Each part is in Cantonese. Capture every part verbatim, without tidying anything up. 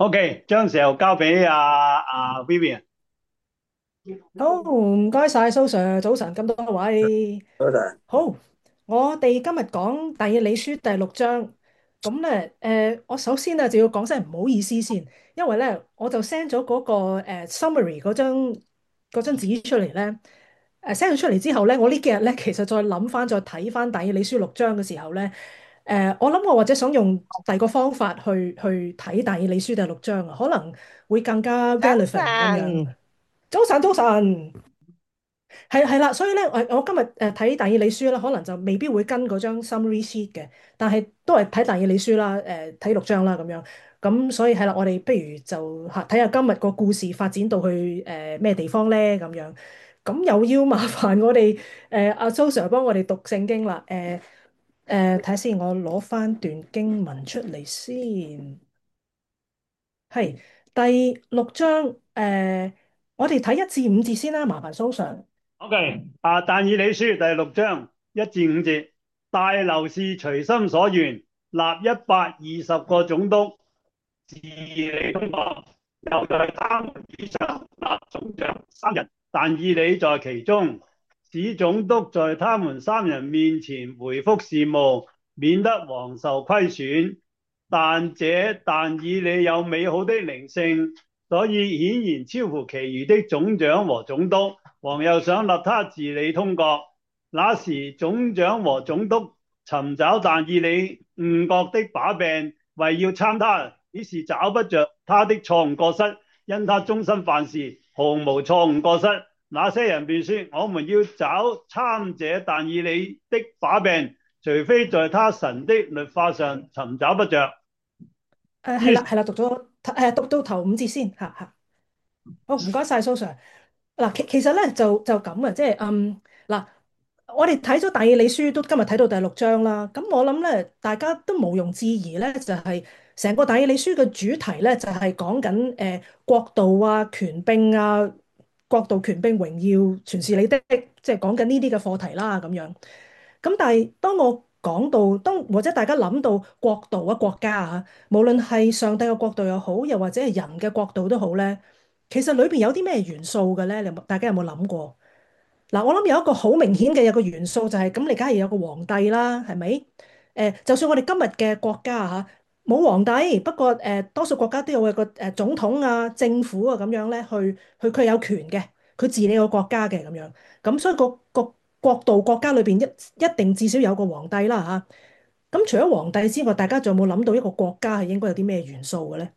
OK，將時候交俾阿阿 Vivian。 好，唔該晒，蘇 Sir，早晨咁多位。 多謝。 好，我哋今日講但以理書第六章。咁咧，誒，我首先啊就要講聲唔好意思先，因為咧我就 send 咗嗰個誒 summary 嗰張嗰張紙出嚟咧，誒 send 咗出嚟之後咧，我呢幾日咧其實再諗翻再睇翻但以理書六章嘅時候咧，誒，我諗我或者想用第二個方法去去睇但以理書第六章啊，可能會更加早 relevant 咁樣。 晨。 早晨，早晨。係係啦，所以咧，我我今日誒睇但以理書咧，可能就未必會跟嗰張 summary sheet 嘅，但係都係睇但以理書啦，誒睇六章啦咁樣。咁所以係啦，我哋不如就嚇睇下今日個故事發展到去誒咩地方咧咁樣。咁又要麻煩我哋誒阿蘇 Sir 幫我哋讀聖經啦。誒誒睇下先，我攞翻段經文出嚟先。係第六章誒，我哋睇一至五節先啦，麻煩蘇 Sir。 OK，啊，但以理書第六章一至五節，大流士隨心所願，立一百二十個總督治理中國，又在他們以上立總長三人，但以理在其中，使總督在他們三人面前回覆事務，免得王受虧損。但這但以理有美好的靈性，所以顯然超乎其餘的總長和總督。王又想立他治理通國，那時總長和總督尋找但以理誤國的把柄，為要參他，只是找不着他的錯誤過失，因他終身犯事，毫無錯誤過失。那些人便說：我們要找參這但以理的把柄，除非在他神的律法上尋找不着。 誒係啦， 於係啦，讀咗誒讀到頭五節先嚇嚇。好，唔該晒蘇 Sir。嗱，其其實咧就就咁啊，即係嗯嗱，我哋睇咗但以理書都今日睇到第六章啦。咁我諗咧，大家都毋庸置疑咧，就係成個但以理書嘅主題咧，就係講緊誒國度啊、權柄啊、國度、權柄、榮耀，全是你的，即係講緊呢啲嘅課題啦咁樣。咁但係當我講到當或者大家諗到國度啊、國家啊，無論係上帝嘅國度又好，又或者係人嘅國度都好咧，其實裏邊有啲咩元素嘅咧？你有冇大家有冇諗過？嗱，我諗有一個好明顯嘅有個元素就係咁，你梗係有個皇帝啦，係咪？誒，就算我哋今日嘅國家嚇冇皇帝，不過誒多數國家都有一個誒總統啊、政府啊咁樣咧，去去佢有權嘅，佢治理個國家嘅咁樣。咁所以個個國度國家裏邊一一定至少有個皇帝啦嚇。咁除咗皇帝之外，大家仲有冇諗到一個國家係應該有啲咩元素嘅咧？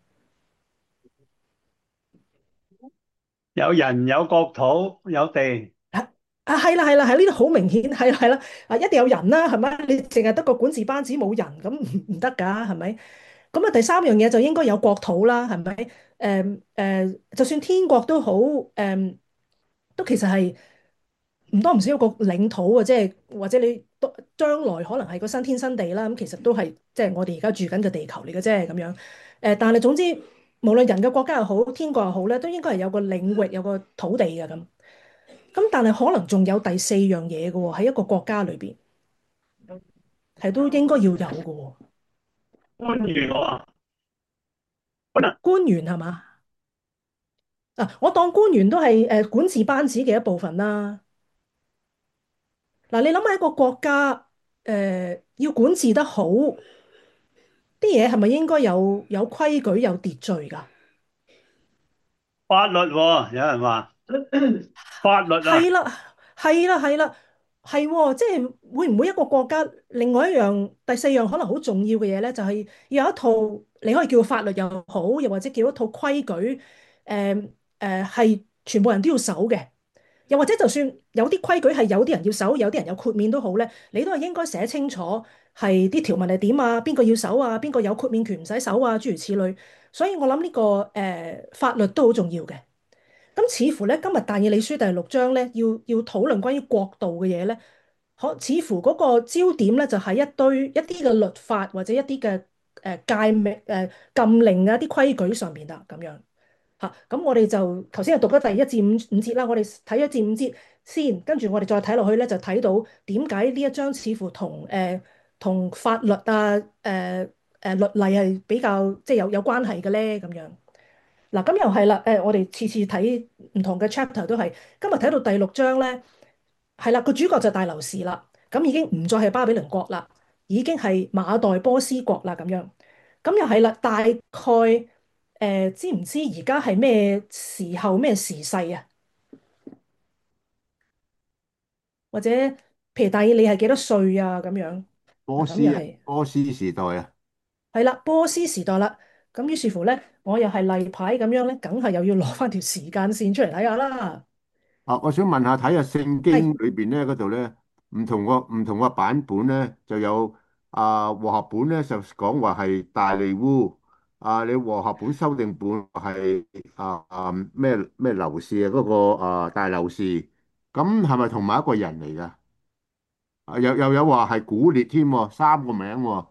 有人有國土有地。 啊啊，係啦係啦，係呢啲好明顯，係啦係啦，啊一定有人啦，係咪？你淨係得個管治班子冇人，咁唔唔得㗎，係咪？咁啊，第三樣嘢就應該有國土啦，係咪？誒誒，就算天國都好，誒都其實係唔多唔少有個領土啊，即係或者你都將來可能係個新天新地啦，咁其實都係即係我哋而家住緊嘅地球嚟嘅啫，咁樣。誒，但係總之，無論人嘅國家又好，天國又好咧，都應該係有個領域，有個土地嘅咁。咁但係可能仲有第四樣嘢嘅喎，喺一個國家裏邊係都應該要有嘅喎。 官員我話官員係嘛？啊，我當官員都係誒管治班子嘅一部分啦。嗱，你諗下一個國家誒要管治得好，啲嘢係咪應該有有規矩、有秩序㗎？ 法律喎，有人話法律啊。 係啦，係啦，係啦，係喎，即係會唔會一個國家另外一樣第四樣可能好重要嘅嘢咧，就係要有一套你可以叫法律又好，又或者叫一套規矩，誒誒係全部人都要守嘅。又或者就算有啲規矩係有啲人要守，有啲人有豁免都好咧，你都係應該寫清楚係啲條文係點啊，邊個要守啊，邊個有豁免權唔使守啊，諸如此類。所以我諗呢個誒法律都好重要嘅。咁似乎咧，今日但以理書第六章咧，要要討論關於國度嘅嘢咧，可似乎嗰個焦點咧就係一堆一啲嘅律法或者一啲嘅誒誡命誒禁令啊，一啲規矩上面啊咁樣嚇。咁我哋就頭先係讀咗第一至五五節啦，我哋睇一至五節先，跟住我哋再睇落去咧，就睇到點解呢一章似乎同誒同法律啊誒誒誒律例係比較即係有有關係嘅咧？咁樣嗱，咁又係啦。誒，我哋次次睇唔同嘅 chapter 都係，今日睇到第六章咧，係啦，個主角就大流士啦，咁已經唔再係巴比倫國啦，已經係馬代波斯國啦咁樣。咁又係啦，大概誒、呃、知唔知而家係咩時候咩時勢啊？或者譬如大以你係幾多歲啊？咁樣嗱，咁波斯又係波斯時代啊。 係啦，波斯時代啦。咁於是乎咧，我又係例牌咁樣咧，梗係又要攞翻條時間線出嚟睇下啦。 啊，我想問下，睇下聖經係裏邊咧嗰度咧，唔同個唔同個版本咧，就有啊和合本咧就講話係大利烏，啊你和合本修訂本係啊啊咩咩流士啊嗰個啊大流士，咁係咪同埋一個人嚟㗎？啊又又有話係古列添喎，三個名喎。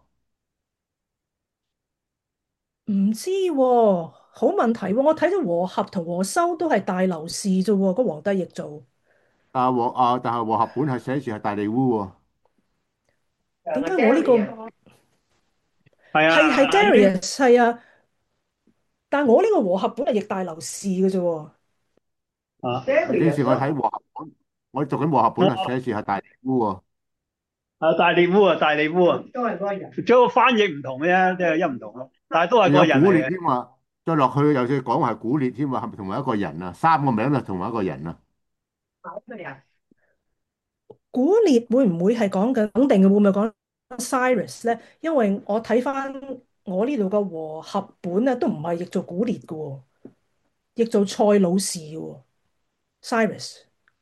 唔知喎，好問題喎。我睇到和合同和修都係大流士啫喎，個皇帝譯做啊和啊但係和合本係寫住係大利烏喎。 點解我呢個係係係啊，呢邊 Darius 係啊？但係我呢個和合本係譯大流士嘅啫喎。 啊於是我睇和合本，我讀緊和合本係寫住係大利烏喎。 啊大利烏啊大利烏啊，都係嗰個人，只不過翻譯唔同嘅啫，即係一唔同咯，但係都係嗰個仲有古列人嚟嘅。 添啊，再落去又再講係古列添啊，係咪同埋一個人啊？三個名就同埋一個人啊？ 古列會唔會係講緊肯定嘅？會唔會講 Cyrus 咧？因為我睇翻我呢度嘅和合本咧，都唔係譯做古列嘅喎，譯做塞魯士嘅喎，Cyrus。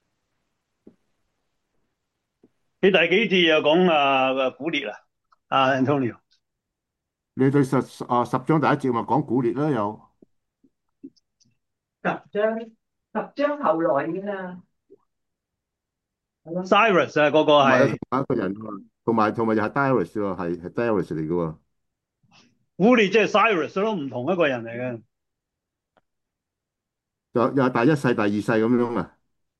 你第幾節又講啊古列啊？啊 Antonio， 你對十啊十章第一節咪講古列啦，又十章十章後來嘅啦，係咯。 Cyrus 啊嗰個唔係啊，同係埋一個人喎，同埋同埋又係 Darius 喎，係係 Darius 嚟嘅喎。 古列，即係 Cyrus 咯，唔同一個人嚟嘅。 又又係第一世、第二世咁樣啊？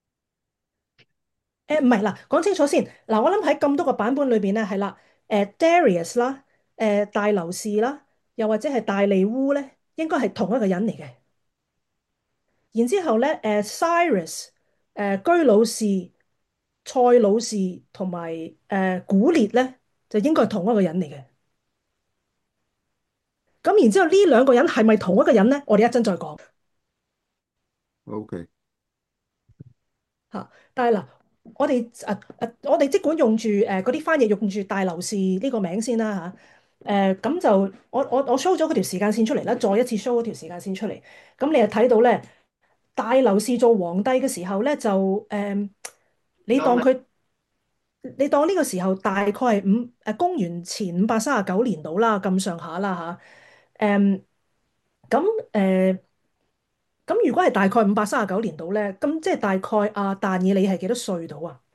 誒唔係嗱，講清楚先嗱。我諗喺咁多個版本裏邊咧，係啦，誒 Darius 啦，誒大流士啦，又或者係大利烏咧，應該係同一個人嚟嘅。然之後咧，誒 Cyrus、誒居魯士、塞魯士同埋誒古列咧，就應該係同一個人嚟嘅。咁然之後呢兩個人係咪同一個人咧？我哋一陣再講。 OK。 嚇！但係嗱，我哋誒誒，我哋即管用住誒嗰啲翻譯用住大流士呢個名先啦嚇。誒、咁就我我我 show 咗嗰條時間線出嚟啦，再一次 show 嗰條時間線出嚟。咁你就睇到咧，大流士做皇帝嘅時候咧，就誒、你當佢你當呢個時候大概係五誒公元前五百三十九年度啦，咁上下啦嚇。誒咁誒咁如果係大概五百三十九年度咧，咁即係大概阿但以理係幾多歲到啊？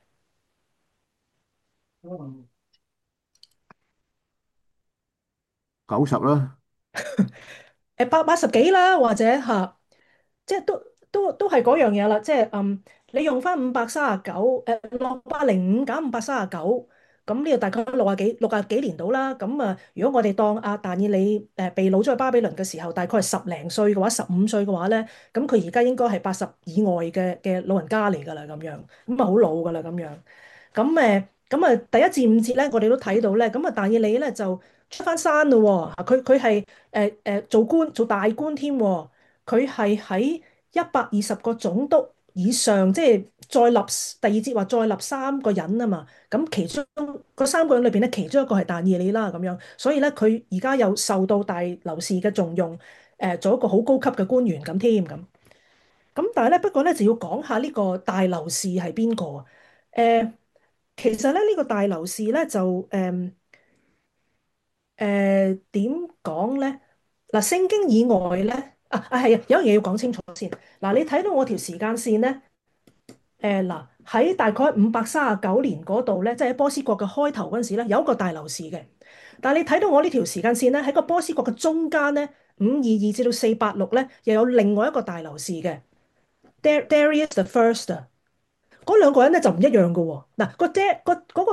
九十啦。 誒八八十幾啦，或者嚇，即係都都都係嗰樣嘢啦。即係嗯，你用翻五百三十九誒六百零五減五百三十九，咁呢個大概六啊幾六啊幾年到啦。咁啊，如果我哋當阿但以理誒被擄咗去巴比倫嘅時候，大概係十零歲嘅話，十五歲嘅話咧，咁佢而家應該係八十以外嘅嘅老人家嚟㗎啦，咁樣咁啊好老㗎啦，咁樣。咁誒，咁啊第一至五節咧，我哋都睇到咧，咁啊但以理咧就出翻山咯喎，佢佢係誒誒做官做大官添喎，佢係喺一百二十個總督以上，即係再立第二節話再立三個人啊嘛，咁其中嗰三個人裏邊咧，其中一個係但以理啦咁樣，所以咧佢而家又受到大流士嘅重用，誒做一個好高級嘅官員咁添咁。咁但係咧，不過咧就要講下呢個大流士係邊個啊？誒、其實咧呢、呢個大流士咧就誒誒點講咧？嗱，聖經以外咧啊啊係啊，有一樣嘢要講清楚先。嗱，你睇到我條時間線咧？誒嗱喺大概五百三十九年嗰度咧，即係喺波斯國嘅開頭嗰陣時咧，有一個大流士嘅。但係你睇到我呢條時間線咧，喺個波斯國嘅中間咧，五二二至到四八六咧，又有另外一個大流士嘅。Dar- Darius the First 啊，嗰兩個人咧就唔一樣嘅喎。嗱，個 Dar 個嗰個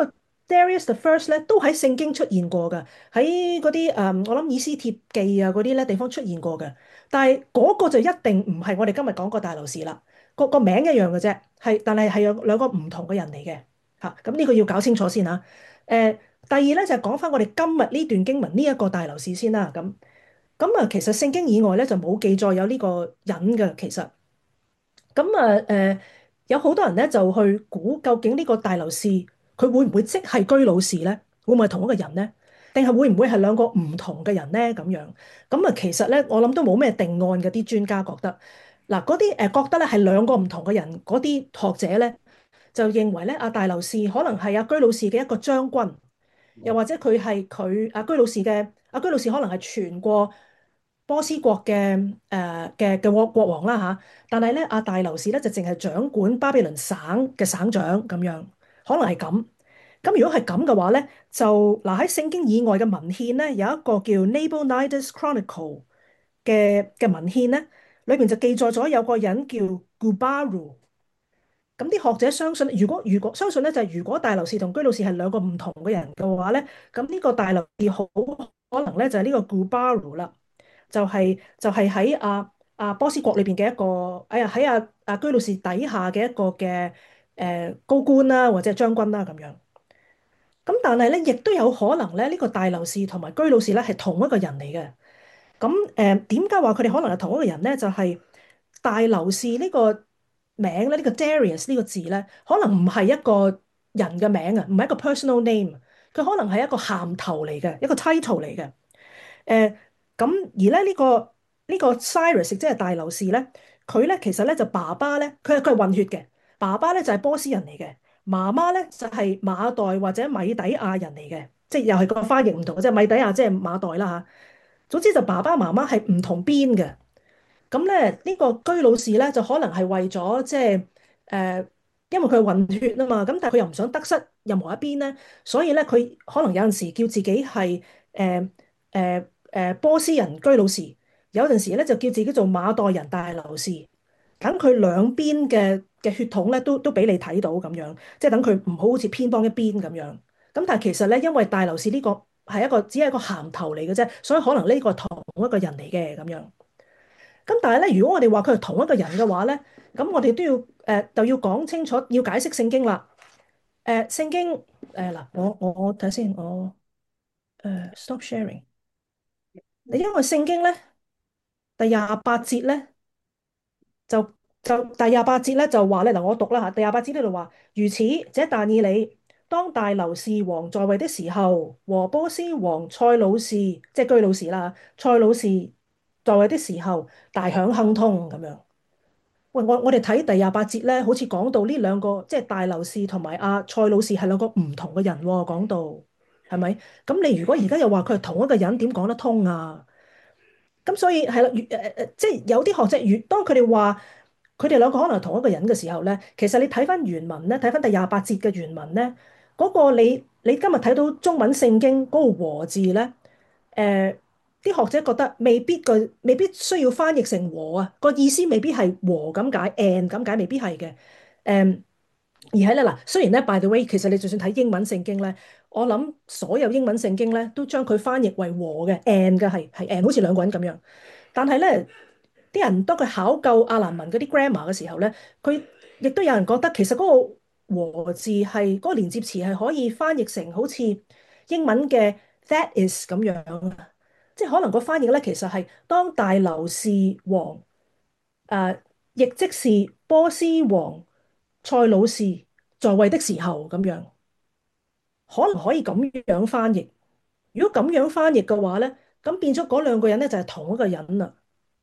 Darius the First 咧都喺聖經出現過嘅，喺嗰啲誒我諗以斯帖記啊嗰啲咧地方出現過嘅。但係嗰個就一定唔係我哋今日講個大流士啦，個個名一樣嘅啫，係但係係有兩個唔同嘅人嚟嘅嚇。咁呢個要搞清楚先嚇。誒、第二咧就係講翻我哋今日呢段經文呢一個大流士先啦。咁咁啊，其實聖經以外咧就冇記載有呢個人嘅其實。咁啊誒，有好多人咧就去估究竟呢個大流士佢會唔會即係居魯士咧？會唔會係同一個人咧？定係會唔會係兩個唔同嘅人咧？咁樣咁啊，其實咧我諗都冇咩定案嘅，啲專家覺得嗱，嗰啲誒覺得咧係兩個唔同嘅人，嗰啲學者咧就認為咧阿大流士可能係阿居魯士嘅一個將軍。又或者佢係佢阿居魯士嘅阿居魯士可能係全過波斯國嘅誒嘅嘅國國王啦嚇，但係咧阿大流士咧就淨係掌管巴比倫省嘅省長咁樣，可能係咁。咁如果係咁嘅話咧，就嗱喺聖經以外嘅文獻咧，有一個叫《Nabonidus Chronicle》嘅嘅文獻咧，裏邊就記載咗有個人叫 Gubaru。咁啲學者相信，如果如果相信咧，就係如果大流士同居魯士係兩個唔同嘅人嘅話咧，咁呢個大流士好可能咧就係呢個 Gubaru 啦，就係、就係喺阿阿波斯國裏邊嘅一個，哎呀喺阿阿居魯士底下嘅一個嘅誒、呃、高官啦，或者係將軍啦咁樣。咁但係咧，亦都有可能咧，呢個大流士同埋居魯士咧係同一個人嚟嘅。咁誒點解話佢哋可能係同一個人咧？就係、大流士呢個名咧，呢、個 Darius 呢個字咧，可能唔係一個人嘅名啊，唔係一個 personal name，佢可能係一個銜頭嚟嘅，一個 title 嚟嘅。誒咁、而咧呢、個呢、個 Cyrus 即係大流士咧，佢咧其實咧就爸爸咧，佢係佢係混血嘅，爸爸咧就係波斯人嚟嘅，媽媽咧就係馬代或者米底亞人嚟嘅，即係又係個翻譯唔同嘅，即係米底亞即係馬代啦嚇。總之就爸爸媽媽係唔同邊嘅。咁咧呢個居魯士咧就可能係為咗即係誒，因為佢係混血啊嘛，咁但係佢又唔想得失任何一邊咧，所以咧佢可能有陣時叫自己係誒誒誒波斯人居魯士，有陣時咧就叫自己做馬代人大流士，等佢兩邊嘅嘅血統咧都都俾你睇到咁樣，即係等佢唔好好似偏幫一邊咁樣。咁但係其實咧，因為大流士呢個係一個只係一個銜頭嚟嘅啫，所以可能呢個係同一個人嚟嘅咁樣。咁但係咧，如果我哋話佢係同一個人嘅話咧，咁我哋都要誒、呃、就要講清楚，要解釋聖經啦。誒、呃、聖經誒嗱、呃，我我我睇下先，我誒、呃、stop sharing。你因為聖經咧第廿八節咧就就第廿八節咧就話咧嗱，我讀啦嚇，第廿八節呢度話，如此這但以理當大流士王在位的時候，和波斯王塞魯士即係居魯士啦，塞魯士在位的時候，大享亨通咁樣。喂，我我哋睇第廿八節咧，好似講到呢兩個，即係大流士同埋阿塞魯士係兩個唔同嘅人喎，講到係咪？咁你如果而家又話佢係同一個人，點講得通啊？咁所以係啦，越誒誒，即係有啲學者越當佢哋話佢哋兩個可能係同一個人嘅時候咧，其實你睇翻原文咧，睇翻第廿八節嘅原文咧，嗰個你你今日睇到中文聖經嗰個和字咧，誒啲學者覺得未必個未必需要翻譯成和啊，個意思未必係和咁解，and 咁解未必係嘅，誒。而係咧嗱，雖然咧，by the way，其實你就算睇英文聖經咧，我諗所有英文聖經咧都將佢翻譯為和嘅，and 嘅係係 and，好似兩個人咁樣。但係咧，啲人當佢考究亞蘭文嗰啲 grammar 嘅時候咧，佢亦都有人覺得其實嗰個和字係嗰個連接詞係可以翻譯成好似英文嘅 that is 咁樣啊，即係可能個翻譯咧其實係當大流士王誒，亦即是波斯王塞魯士在位的時候咁樣，可能可以咁樣翻譯。如果咁樣翻譯嘅話咧，咁變咗嗰兩個人咧就係同一個人啦。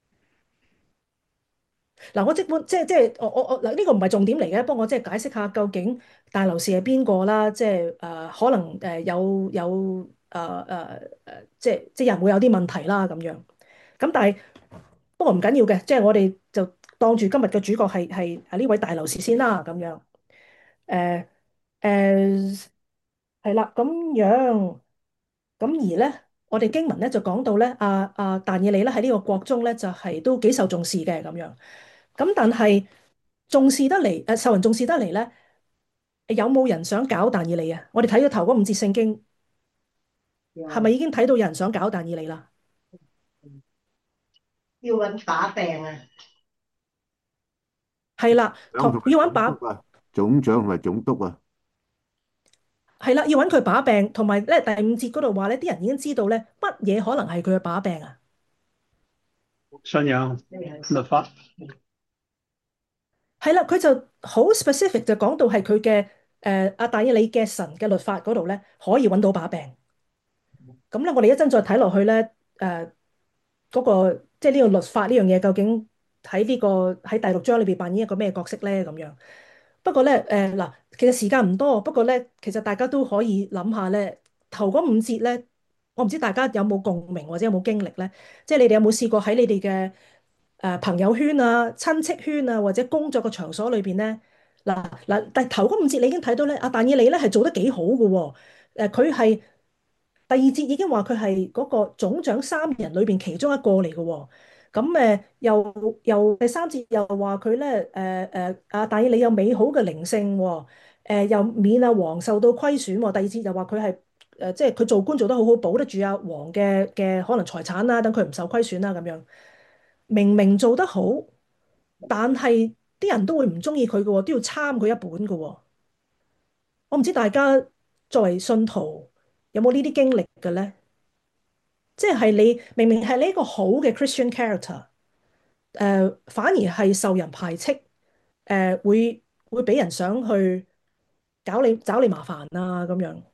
嗱，我即管即係即係我我我嗱呢個唔係重點嚟嘅，幫我即係解釋下究竟大流士係邊個啦。即係誒、呃、可能誒有有誒誒誒，即係即係人會有啲問題啦咁樣。咁但係不過唔緊要嘅，即係我哋就當住今日嘅主角係係係呢位大流士先啦咁樣。誒誒係啦，咁樣咁而咧，我哋經文咧就講到咧，阿阿但以理咧喺呢個國中咧就係、都幾受重視嘅咁樣。咁但係重視得嚟，誒受人重視得嚟咧， 有冇人想搞但以理啊？我哋睇咗頭嗰五節聖經，係咪已經睇到有人想搞但以理啦？ 要揾把柄啊！ 係啦， 長同埋同要揾把總督啊，總長同埋總督啊， 係啦，要揾佢把柄，同埋咧第五節嗰度話咧，啲人已經知道咧乜嘢可能係佢嘅把柄啊？ 信仰、律法。 係啦，佢就好 specific 就講到係佢嘅誒阿但以理嘅神嘅律法嗰度咧，可以揾到把柄。咁咧，我哋一陣再睇落去咧，誒、嗰個即係呢個律法呢樣嘢，究竟喺呢、個喺第六章裏邊扮演一個咩角色咧？咁樣。不過咧，誒、嗱，其實時間唔多，不過咧，其實大家都可以諗下咧，頭嗰五節咧，我唔知大家有冇共鳴或者有冇經歷咧，即係你哋有冇試過喺你哋嘅誒朋友圈啊、親戚圈啊或者工作嘅場所裏邊咧，嗱嗱，但係頭嗰五節你已經睇到咧，阿但以理咧係做得幾好嘅喎，誒佢係。第二節已經話佢係嗰個總長三人裏邊其中一個嚟嘅喎，咁誒又又第三節又話佢咧誒誒啊，但以理有美好嘅靈性喎，誒又免阿王受到虧損喎。第二節又話佢係誒即係佢做官做得好好，保得住阿王嘅嘅可能財產啦，等佢唔受虧損啦咁樣。明明做得好，但係啲人都會唔中意佢嘅喎，都要參佢一本嘅喎。我唔知大家作為信徒有冇呢啲經歷嘅咧？即係你明明係你一個好嘅 Christian character，誒、反而係受人排斥，誒、會會俾人想去搞你找你麻煩啊咁樣，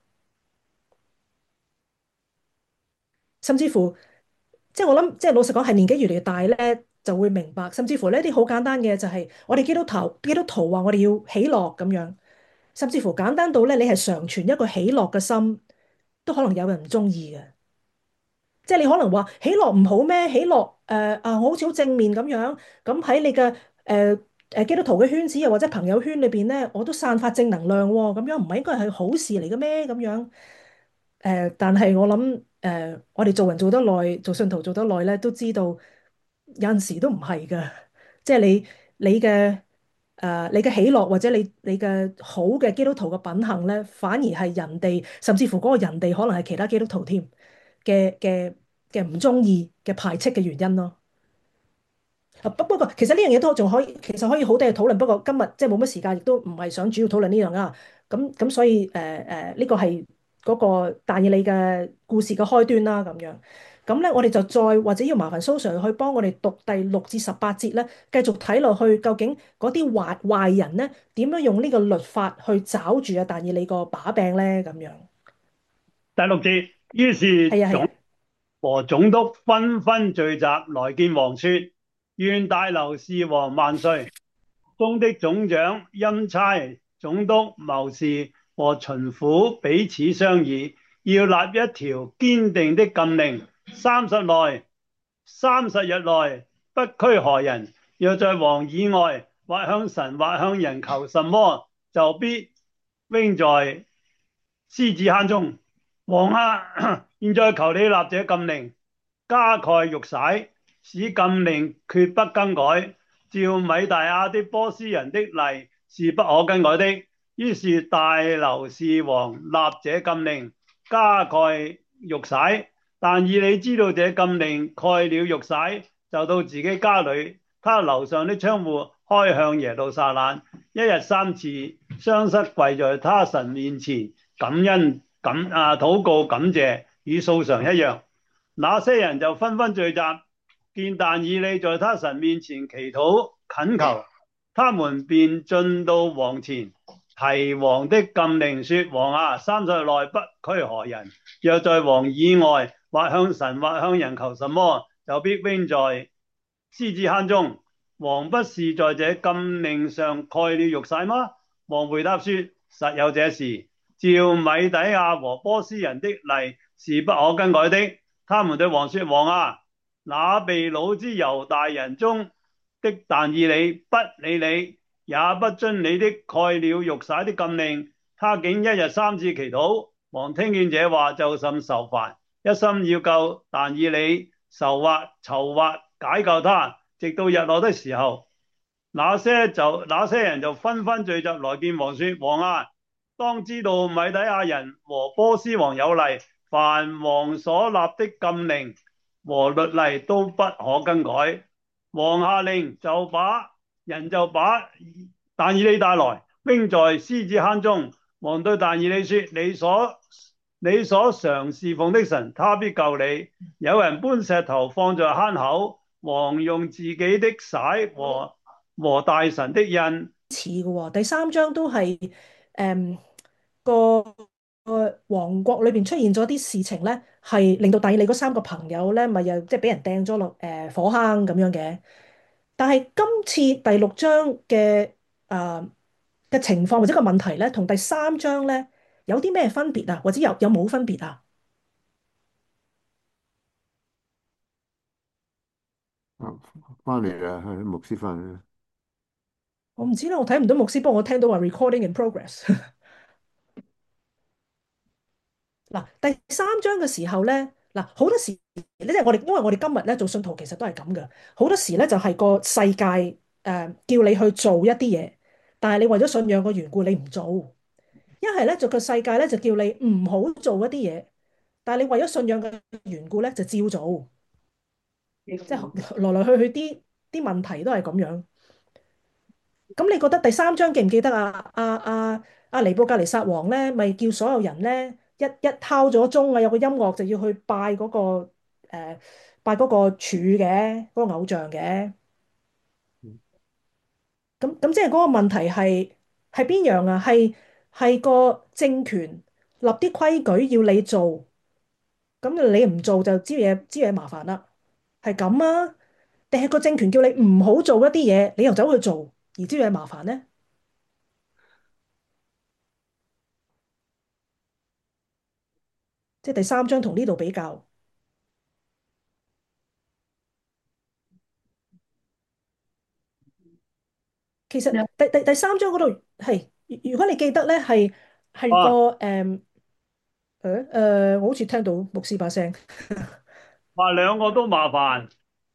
甚至乎即係我諗，即係老實講係年紀越嚟越大咧，就會明白，甚至乎呢啲好簡單嘅就係我哋基督徒基督徒話我哋要喜樂咁樣，甚至乎簡單到咧你係常存一個喜樂嘅心，都可能有人唔中意嘅。即係你可能話喜樂唔好咩？喜樂誒啊，我好似好正面咁樣。咁喺你嘅誒誒基督徒嘅圈子又或者朋友圈裏邊咧，我都散發正能量喎。咁樣唔係應該係好事嚟嘅咩？咁樣誒，但係我諗誒，我哋做人做得耐，做信徒做得耐咧，都知道有陣時都唔係㗎。即係你你嘅誒你嘅喜樂或者你你嘅好嘅基督徒嘅品行咧，反而係人哋甚至乎嗰個人哋可能係其他基督徒添。嘅嘅嘅唔中意嘅排斥嘅原因咯。啊不不過其實呢樣嘢都仲可以，其實可以好多嘢討論。不過今日即係冇乜時間，亦都唔係想主要討論呢樣啊。咁咁所以誒誒呢個係嗰個但以理嘅故事嘅開端啦。咁樣咁咧，我哋就再或者要麻煩蘇 Sir 去幫我哋讀第六至十八節咧，繼續睇落去，究竟嗰啲壞壞人咧點樣用呢個律法去找住啊但以理個把柄咧？咁樣第六節，於是總係啊係啊。 和總督紛紛聚集來見王說：願大流士王萬歲！中的總長、欽差、總督、謀士和巡撫彼此商議，要立一條堅定的禁令：三十內、三十日內不拘何人，若在王以外或向神或向人求什麼，就必扔在獅子坑中。王啊，現在求你立這禁令，加蓋玉璽，使禁令決不更改。照米大亞的波斯人的例是不可更改的。於是大流士王立這禁令，加蓋玉璽。但以理知道這禁令蓋了玉璽，就到自己家裏，他樓上的窗戶開向耶路撒冷，一日三次雙膝跪在他神面前感恩。感啊，禱告感謝，與素常一樣。那些人就紛紛聚集，見但以理在他神面前祈禱懇求，他們便進到王前，提王的禁令說：王啊，三十日內不拘何人，若在王以外或向神或向人求什麼，就必扔在獅子坑中。王不是在這禁令上蓋了玉璽嗎？王回答說：實有這事。照米底亞和波斯人的例是不可更改的。他們對王說：王啊，那被擄之猶大人中的但以理不理你，也不遵你的蓋了玉璽的禁令，他竟一日三次祈禱。王聽見這話就甚愁煩，一心要救但以理，籌劃籌劃解救他，直到日落的時候，那些就那些人就紛紛聚集來見王說：王啊， 當知道米底亞人和波斯王有例，凡王所立的禁令和律例都不可更改。王下令，就把人就把但以理帶來，扔在獅子坑中。王對但以理說：你所你所常侍奉的神，他必救你。有人搬石頭放在坑口，王用自己的璽和和大神的印。 似嘅喎，第三章都係誒個個王國裏邊出現咗啲事情咧，係令到但以理嗰三個朋友咧，咪又即係俾人掟咗落誒火坑咁樣嘅。但係今次第六章嘅誒嘅情況或者個問題咧，同第三章咧有啲咩分別啊？或者有有冇分別啊？ 啊，翻嚟啦，係牧師翻嚟啦。 我唔知啦，我睇唔到牧師，不過我聽到話 recording in progress。嗱，第三章嘅時候咧，嗱好多時咧，即係我哋，因為我哋今日咧做信徒其實都係咁嘅，好多時咧就係個世界誒、呃、叫你去做一啲嘢，但係你為咗信仰嘅緣故你唔做；一係咧就個世界咧就叫你唔好做一啲嘢，但係你為咗信仰嘅緣故咧就照做，即係來來去去啲啲問題都係咁樣。咁你覺得第三章記唔記得啊？阿阿阿尼布甲尼撒王咧，咪叫所有人咧一一敲咗鐘啊，有個音樂就要去拜嗰、個誒、呃、拜嗰個柱嘅嗰、個偶像嘅。咁咁即係嗰個問題係係邊樣啊？係係個政權立啲規矩要你做，咁你唔做就招嘢招嘢麻煩啦。係咁啊？定係個政權叫你唔好做一啲嘢，你又走去做而招嘢麻煩咧？即係第三章同呢度比較。其實第第第三章嗰度係，如如果你記得咧，係係個啊， 誒誒誒，我好似聽到牧師把聲話兩個都麻煩。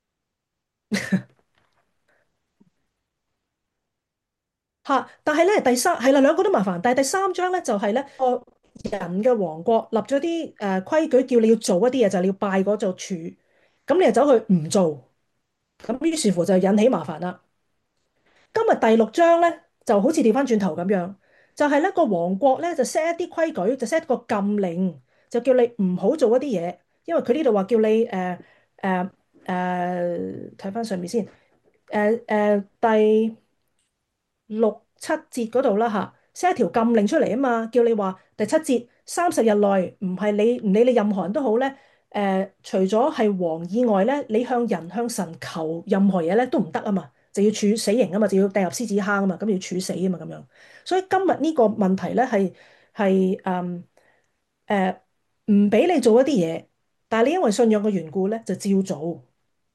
嚇，但係咧第三係啦，兩個都麻煩，但係第三章咧就係咧個人嘅王國立咗啲誒規矩，叫你要做一啲嘢，就係你要拜嗰座柱，咁你又走去唔做，咁於是乎就引起麻煩啦。今日第六章咧就好似調翻轉頭咁樣，就係咧個王國咧就 set 一啲規矩，就 set 個禁令，就叫你唔好做一啲嘢，因為佢呢度話叫你誒誒誒睇翻上面先，誒、呃、誒、呃、第六七節嗰度啦嚇，set 一條禁令出嚟啊嘛，叫你話第七節三十日內唔係你唔理你任何人都好咧，誒、呃、除咗係王以外咧，你向人向神求任何嘢咧都唔得啊嘛。就要處死刑啊嘛，就要掟入獅子坑啊嘛，咁要處死啊嘛，咁樣。所以今日呢個問題咧係係誒誒唔俾你做一啲嘢，但係你因為信仰嘅緣故咧就照做。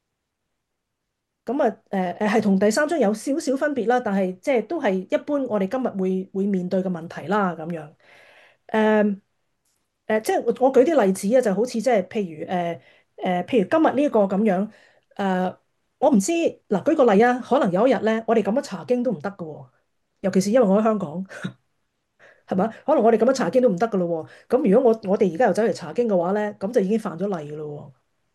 咁啊誒誒係同第三章有少少分別啦，但係即係都係一般我哋今日會會面對嘅問題啦，咁樣。誒、誒，即係我我舉啲例子啊，就好似即係譬如誒誒，譬如今日呢一個咁樣誒，我唔知嗱，舉個例啊，可能有一日咧，我哋咁樣查經都唔得㗎喎，尤其是因為我喺香港，係咪？可能我哋咁樣查經都唔得㗎咯喎，咁如果我我哋而家又走嚟查經嘅話咧，咁就已經犯咗例㗎咯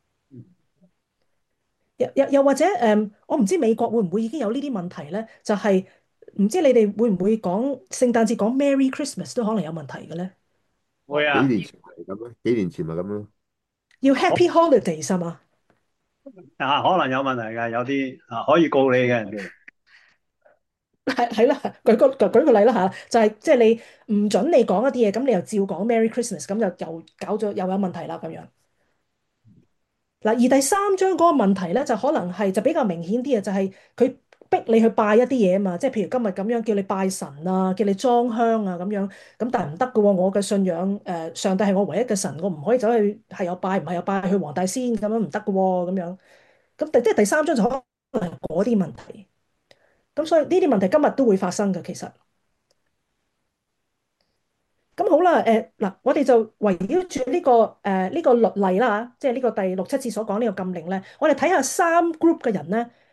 喎。又又又或者誒，我唔知美國會唔會已經有呢啲問題咧？就係唔知你哋會唔會講聖誕節講 Merry Christmas 都可能有問題嘅咧？ 會啊。 幾年前係咁咯，幾年前咪咁咯。 要 Happy Holidays 係嘛？ 啊，可能有問題嘅，有啲啊可以告你嘅人哋。 係係啦，舉個舉個例啦嚇，就係即係你唔準你講一啲嘢，咁你又照講 Merry Christmas，咁就又搞咗又有問題啦咁樣。嗱，而第三章嗰個問題咧，就可能係就比較明顯啲嘅，就係佢逼你去拜一啲嘢啊嘛，即係譬如今日咁樣叫你拜神啊，叫你裝香啊咁樣，咁但係唔得嘅喎，我嘅信仰誒上帝係我唯一嘅神，我唔可以走去係有拜唔係有拜去黃大仙咁樣唔得嘅喎咁樣。咁第即係第三章就可能係嗰啲問題。咁所以呢啲問題今日都會發生嘅，其實。咁好啦，誒嗱，我哋就圍繞住呢個誒呢個律例啦嚇，即係呢個第六七節所講呢個禁令咧，我哋睇下三 group 嘅人咧，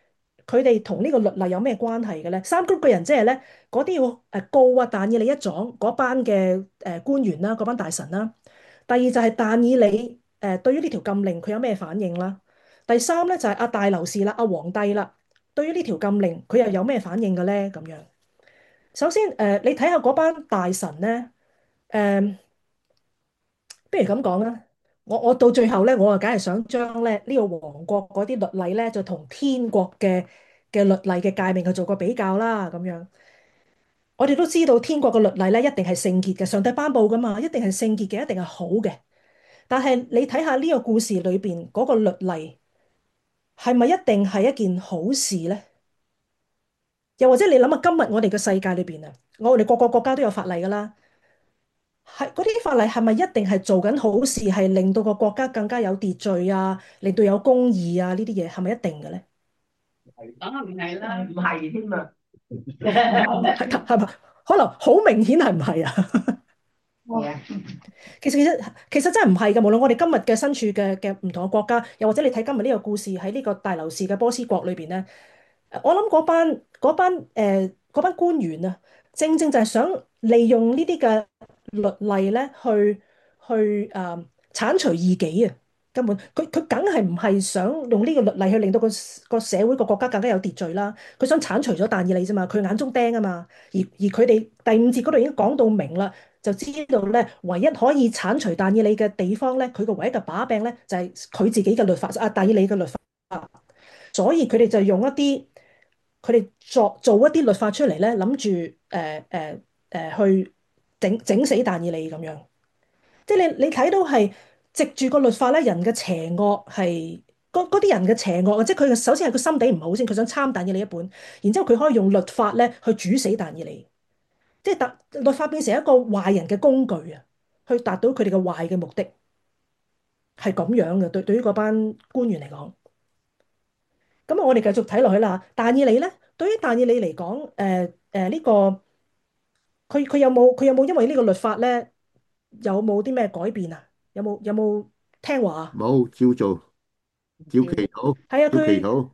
佢哋同呢個律例有咩關係嘅咧？三 group 嘅人即係咧嗰啲要誒告啊但以理一狀嗰班嘅誒官員啦，嗰班大臣啦。第二就係但以理誒對於呢條禁令佢有咩反應啦？第三咧就係阿大流士啦，阿皇帝啦，對於呢條禁令佢又有咩反應嘅咧？咁樣，首先誒，你睇下嗰班大臣咧，誒，不如咁講啦，我我到最後咧，我啊梗係想將咧呢個王國嗰啲律例咧，就同天國嘅嘅律例嘅誡命去做個比較啦，咁樣。我哋都知道天國嘅律例咧，一定係聖潔嘅，上帝頒布噶嘛，一定係聖潔嘅，一定係好嘅。但係你睇下呢個故事裏邊嗰個律例係咪一定係一件好事咧？又或者你諗下今日我哋嘅世界裏邊啊，我哋各個國家都有法例噶啦，係嗰啲法例係咪一定係做緊好事，係令到個國家更加有秩序啊，令到有公義啊呢啲嘢係咪一定嘅咧？ 梗係唔係啦，唔係添啊！ 係係咪？可能好明顯係唔係啊？ 係啊， 其實其實其實真係唔係嘅，無論我哋今日嘅身處嘅嘅唔同嘅國家，又或者你睇今日呢個故事喺呢個大流士嘅波斯國裏邊咧，我諗嗰班嗰班誒嗰班官員啊，正正就係想利用呢啲嘅律例咧，去去誒、呃、剷除異己啊！根本佢佢梗係唔係想用呢個律例去令到個個社會個國家更加有秩序啦？佢想剷除咗但以理啫嘛，佢眼中釘啊嘛，而而佢哋第五節嗰度已經講到明啦。就知道咧，唯一可以剷除但以理嘅地方咧，佢個唯一嘅把柄咧，就係佢自己嘅律法啊，但以理嘅律法。所以佢哋就用一啲，佢哋作做一啲律法出嚟咧，諗住誒誒誒去整整死但以理咁樣。即係你你睇到係藉住個律法咧，人嘅邪惡係嗰嗰啲人嘅邪惡，即係佢嘅首先係佢心地唔好先，佢想參但以理一本，然之後佢可以用律法咧去煮死但以理。即係達律法變成一個壞人嘅工具啊，去達到佢哋嘅壞嘅目的，係咁樣嘅。對對於嗰班官員嚟講，咁啊，我哋繼續睇落去啦。但以理咧，對於但以理嚟講，誒誒呢個佢佢有冇佢有冇因為呢個律法咧，有冇啲咩改變啊？有冇有冇聽話啊？ 冇照做，照祈禱， 係啊， 照祈佢禱。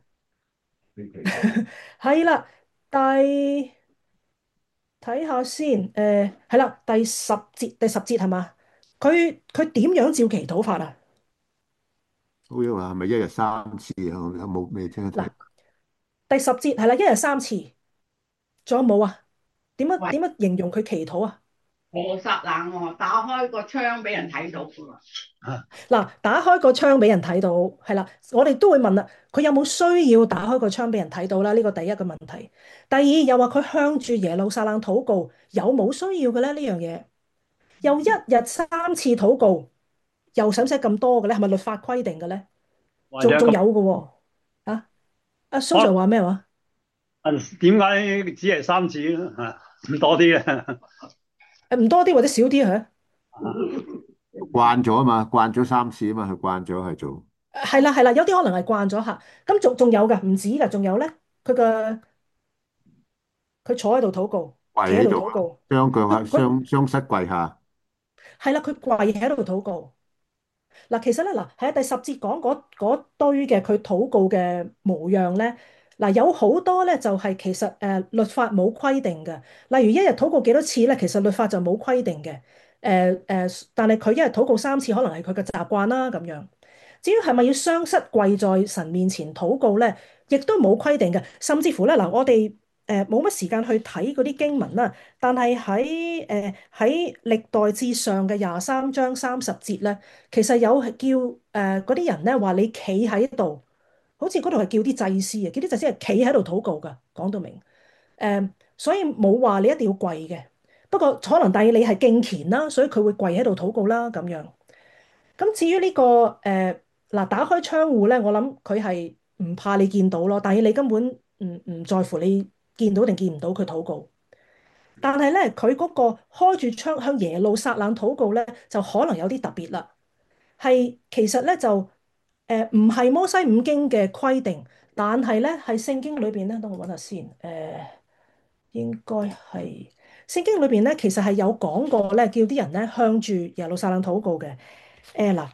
係啦，第睇下先，誒係啦，第十節第十節係嘛？佢佢點樣照祈禱法啊？ 好似話係咪一日三次啊？我有冇未聽得睇？ 嗱，第十節係啦，一日三次，仲有冇啊？點樣喂， 點樣形容佢祈禱啊？ 何殺冷喎，打開個窗俾人睇到㗎喎。 嗱，打開個窗俾人睇到，係啦，我哋都會問啦，佢有冇需要打開個窗俾人睇到啦？呢個第一個問題。第二又話佢向住耶路撒冷禱告，有冇需要嘅咧？呢樣嘢又一日三次禱告，又使唔使咁多嘅咧？係咪律法規定嘅咧？ 或者咁仲仲有嘅喎，啊，阿蘇 Sir 可話咩話？ 能點解只係三次咧？啊，唔多啲咧？ 誒唔多啲或者少啲嚇？ 慣咗啊嘛，慣咗三次啊嘛，佢慣咗係做係啦係啦，有啲可能係慣咗嚇。咁仲仲有嘅，唔止㗎，仲有咧，佢嘅佢坐喺度禱告，企喺跪喺度啊， 度禱告， 雙腳喺佢佢雙雙膝跪下。 係啦，佢跪喺度禱告。嗱，其實咧，嗱喺第十節講嗰嗰堆嘅佢禱告嘅模樣咧，嗱有好多咧就係其實誒律法冇規定嘅，例如一日禱告幾多次咧，其實律法就冇規定嘅。誒誒，但係佢一日禱告三次，可能係佢嘅習慣啦咁樣。至於係咪要雙膝跪在神面前禱告咧，亦都冇規定嘅，甚至乎咧嗱，我哋誒冇乜時間去睇嗰啲經文啦，但係喺誒喺歷代志上嘅廿三章三十節咧，其實有係叫誒嗰啲人咧話你企喺度，好似嗰度係叫啲祭司啊，叫啲祭司係企喺度禱告噶，講到明誒，所以冇話你一定要跪嘅，不過可能但係你係敬虔啦，所以佢會跪喺度禱告啦咁樣。咁至於呢個誒嗱，打開窗戶咧，我諗佢係唔怕你見到咯，但係你根本唔唔在乎你見到定見唔到佢禱告。但係咧，佢嗰個開住窗向耶路撒冷禱告咧，就可能有啲特別啦。係其實咧就誒唔係摩西五經嘅規定，但係咧係聖經裏邊咧，等我揾下先誒、呃，應該係聖經裏邊咧，其實係有講過咧，叫啲人咧向住耶路撒冷禱告嘅。誒嗱。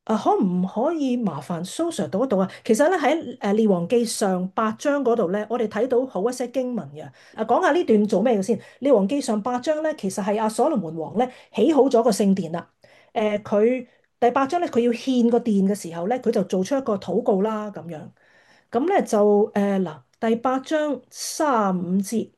啊，可唔可以麻煩蘇 Sir 讀一讀啊？其實咧喺誒《列王記》上八章嗰度咧，我哋睇到好一些經文嘅。啊，講下呢段做咩嘅先？《列王記》上八章咧，其實係阿所羅門王咧起好咗個聖殿啦。誒、佢第八章咧，佢要獻個殿嘅時候咧，佢就做出一個禱告啦，咁樣。咁咧就誒嗱、第八章三五節，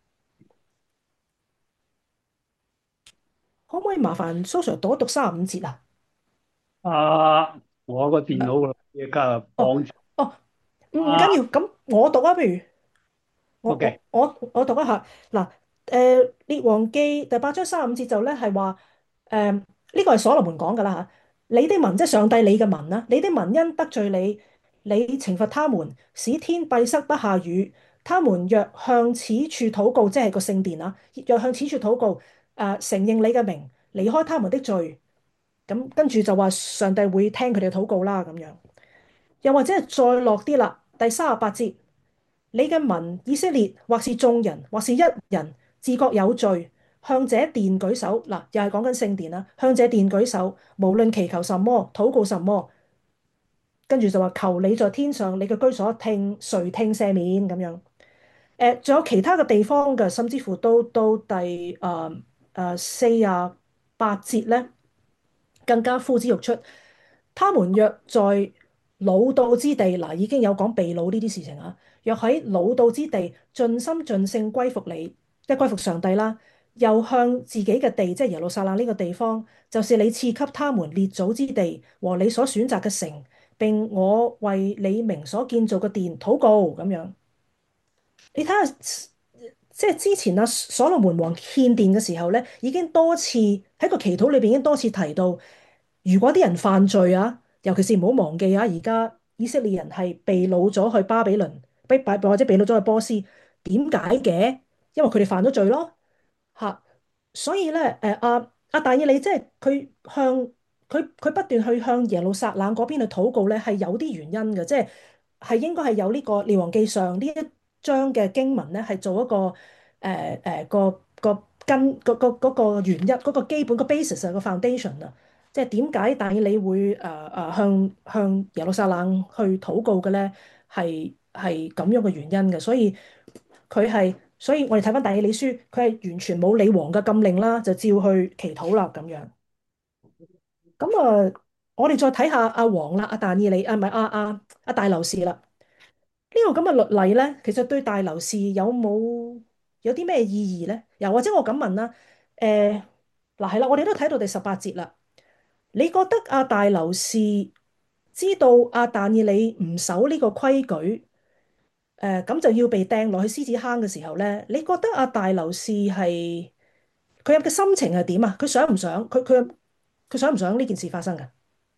可唔可以麻煩蘇 Sir 讀一讀三五節啊？ 啊，我個電腦嘅嘢家哦綁住哦，唔唔緊啊要，咁我讀啊，不如。我 ，OK， 我我我讀一下嗱，誒《列王記》第八章三十五節就咧係話，誒呢個係所羅門講噶啦嚇，你的民即係上帝你嘅民啦，你的民因得罪你，你懲罰他們，使天閉塞不下雨，他們若向此處禱告，即係個聖殿啊，若向此處禱告，誒、承認你嘅名，離開他們的罪，咁跟住就話上帝會聽佢哋嘅禱告啦咁樣，又或者係再落啲啦，第三十八節。你嘅民以色列，或是眾人，或是一人，自覺有罪，向這殿舉手，嗱，又係講緊聖殿啦。向這殿舉手，無論祈求什麼，禱告什麼，跟住就話求你在天上，你嘅居所聽垂聽赦免咁樣。誒，仲有其他嘅地方嘅，甚至乎到到第誒誒四啊八節咧，更加呼之欲出。他們若在老道之地，嗱，已經有講被擄呢啲事情啊。若喺老道之地盡心盡性歸服你，即係歸服上帝啦，又向自己嘅地，即係耶路撒冷呢個地方，就是你賜給他們列祖之地和你所選擇嘅城，並我為你名所建造嘅殿禱告咁樣。你睇下，即係之前啊，所羅門王獻殿嘅時候咧，已經多次喺個祈禱裏邊已經多次提到，如果啲人犯罪啊，尤其是唔好忘記啊，而家以色列人係被擄咗去巴比倫，被或者被擄咗去波斯，點解嘅？因為佢哋犯咗罪咯，嚇。所以咧，誒阿阿但以理即係佢向佢佢不斷去向耶路撒冷嗰邊去禱告咧，係有啲原因嘅，即係係應該係有呢個列王記上呢一章嘅經文咧，係做一個誒誒、呃呃、個個根個個嗰個原因嗰個基本個 basis 啊個 foundation 啊，即係點解但以理會誒誒、呃、向向耶路撒冷去禱告嘅咧？係係咁樣嘅原因嘅，所以佢係。所以我哋睇翻但以理書，佢係完全冇理王嘅禁令啦，就照去祈禱啦咁樣。咁啊，我哋再睇下阿王啦，阿但以理啊，唔係阿阿阿大流士啦。呢個咁嘅律例咧，其實對大流士有冇有啲咩意義咧？又或者我咁問啦，誒嗱係啦，我哋都睇到第十八節啦。你覺得阿大流士知道阿但以理唔守呢個規矩？誒咁、呃、就要被掟落去獅子坑嘅時候咧，你覺得阿大流士係佢有嘅心情係點啊？佢想唔想？佢佢佢想唔想呢件事發生㗎？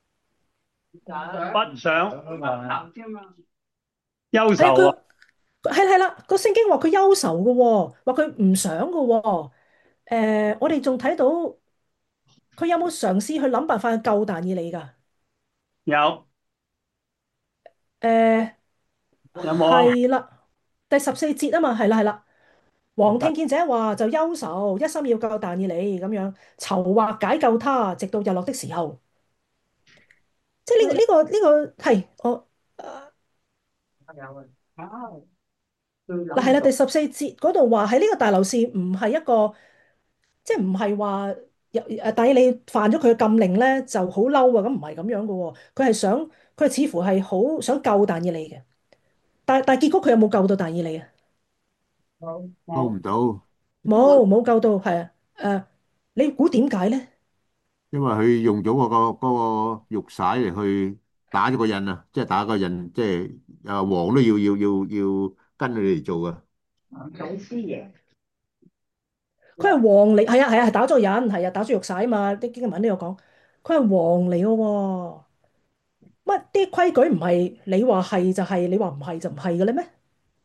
不想啊， 啫嘛。 憂係啊， 愁啊， 佢係係啦，個聖經話佢憂愁嘅喎，話佢唔想嘅喎。誒，我哋仲睇到佢有冇嘗試去諗辦法去救但以理㗎？ 有誒有冇？ 係啦，第十四節啊嘛，係啦係啦。王聽見這話就憂愁，一心要救但以理咁樣，籌劃解救他，直到日落的時候。即係呢、呢個呢、呢個呢個係我有啊，啊，佢嗱係啦，第諗到十四節嗰度話喺呢個大流士唔係一個，即係唔係話有誒，但係你犯咗佢嘅禁令咧就好嬲啊！咁唔係咁樣嘅喎，佢係想佢係似乎係好想救但以理嘅，但係但係結果佢有冇救到但以理啊？ 冇撈冇唔到， 冇冇救到，係啊誒，你估點解咧？ 因為佢用咗嗰個嗰個玉璽嚟去打咗個印啊，即係打個印，即係啊王都要要要要跟佢嚟做啊。 祖師爺， 佢係王嚟，係啊係啊係打咗人，係啊打咗玉璽啊嘛，啲經文都有講，佢係王嚟嘅喎。乜啲規矩唔係你話係就係，你話唔係就唔係嘅咧咩？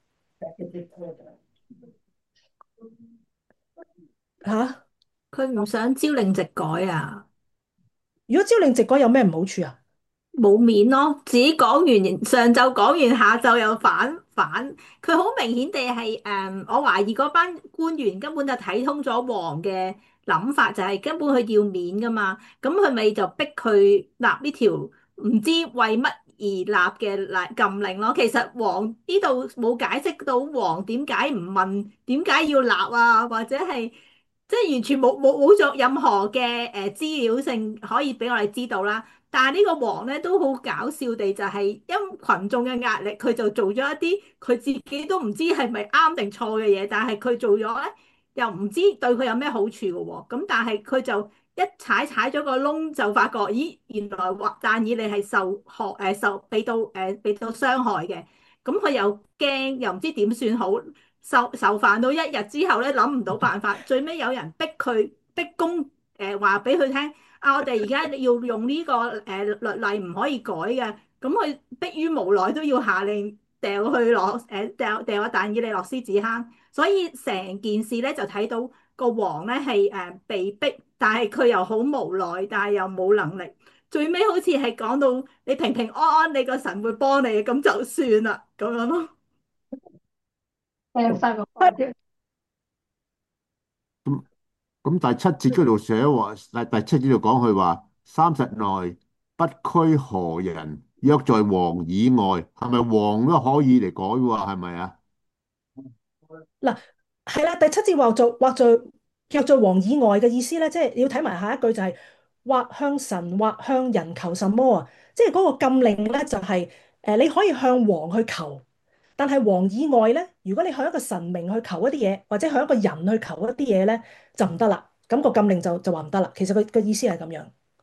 嚇？ 佢唔想朝令夕改啊， 如果朝令夕改有咩唔好處啊？ 冇面咯。自己講完，上晝講完，下晝又反反。佢好明顯地係誒，我懷疑嗰班官員根本就睇通咗王嘅諗法，就係根本佢要面噶嘛。咁佢咪就逼佢立呢條唔知為乜而立嘅例禁令咯。其實王呢度冇解釋到王點解唔問點解要立啊，或者係即係完全冇冇冇咗任何嘅誒資料性可以俾我哋知道啦。但係呢個王咧都好搞笑地就係因群眾嘅壓力，佢就做咗一啲佢自己都唔知係咪啱定錯嘅嘢，但係佢做咗咧又唔知對佢有咩好處嘅喎。咁但係佢就一踩踩咗個窿，就發覺咦，原來話但以理係受學誒受俾到誒俾到傷害嘅。咁佢又驚又唔知點算好，受受煩到一日之後咧諗唔到辦法，最尾有人逼佢逼供誒話俾佢聽。啊！我哋而家要用呢、個誒、呃、律例唔可以改嘅，咁佢迫於無奈都要下令掉去落誒掉掉阿但以理落獅子坑，所以成件事咧就睇到個王咧係誒被逼，但係佢又好無奈，但係又冇能力，最尾好似係講到你平平安安，你個神會幫你，咁就算啦咁樣咯。 誒，三個關啫。 咁咁第七節嗰度寫話，第第七節度講佢話三十內不拘何人，約在王以外，係咪王都可以嚟改喎？係咪啊？ 嗱，係啦，第七節話做或在若在王以外嘅意思咧，即係你要睇埋下一句就係、或向神或向人求什麼啊？即係嗰個禁令咧，就係、誒你可以向王去求，但係王以外咧，如果你向一個神明去求一啲嘢，或者向一個人去求一啲嘢咧，就唔得啦。咁、個禁令就就話唔得啦。其實佢個意思係咁樣。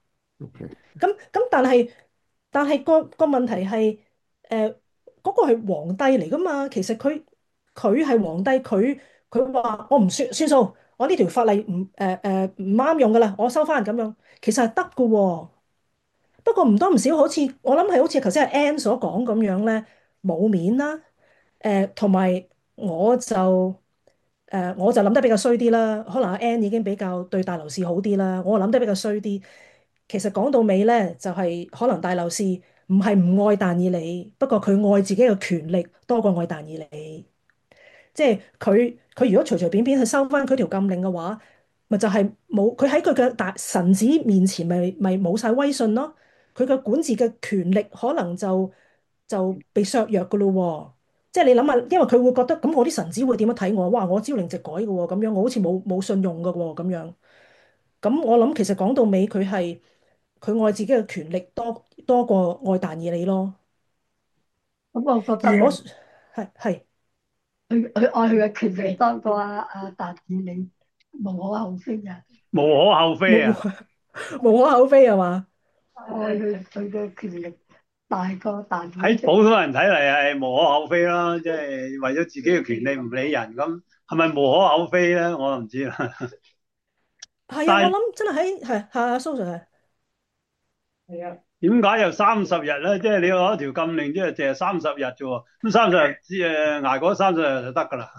OK， 咁咁，但係但係個個問題係誒嗰個係皇帝嚟噶嘛？其實佢佢係皇帝，佢佢話我唔算算數，我呢條法例唔誒誒唔啱用噶啦，我收翻咁樣，其實係得噶喎。不過唔多唔少，好似我諗係好似頭先阿 Ann 所講咁樣咧，冇面啦。誒同埋我就誒我就諗得比較衰啲啦。可能阿 Ann 已經比較對大流士好啲啦，我諗得比較衰啲。其實講到尾咧，就係、可能大流士唔係唔愛但以理，不過佢愛自己嘅權力多過愛但以理。即係佢佢如果隨隨便便去收翻佢條禁令嘅話，咪就係冇佢喺佢嘅大臣子面前咪咪冇晒威信咯。佢嘅管治嘅權力可能就就被削弱噶咯喎。即係你諗下，因為佢會覺得咁，我啲臣子會點樣睇我？哇！我朝令夕改嘅喎，咁樣我好似冇冇信用嘅喎，咁樣。咁我諗其實講到尾，佢係佢愛自己嘅權力多多過愛但以理咯。 咁我覺得咧， 而我係係佢佢愛佢嘅權利多過阿阿達爾你，無可厚非嘅。 無可厚非無啊！ 無可厚非係嘛？ 愛佢佢嘅權力大過達爾喺普通人睇嚟係無可厚非啦，即係為咗自己嘅權利唔理人咁，係咪無可厚非咧？我就唔知啦。 係啊，我但係諗真係喺係係啊，蘇 Sir 係係啊， 點解有三十日咧？即係你攞一條禁令，即係淨係三十日啫喎。咁三十日之誒捱過三十日就得㗎啦。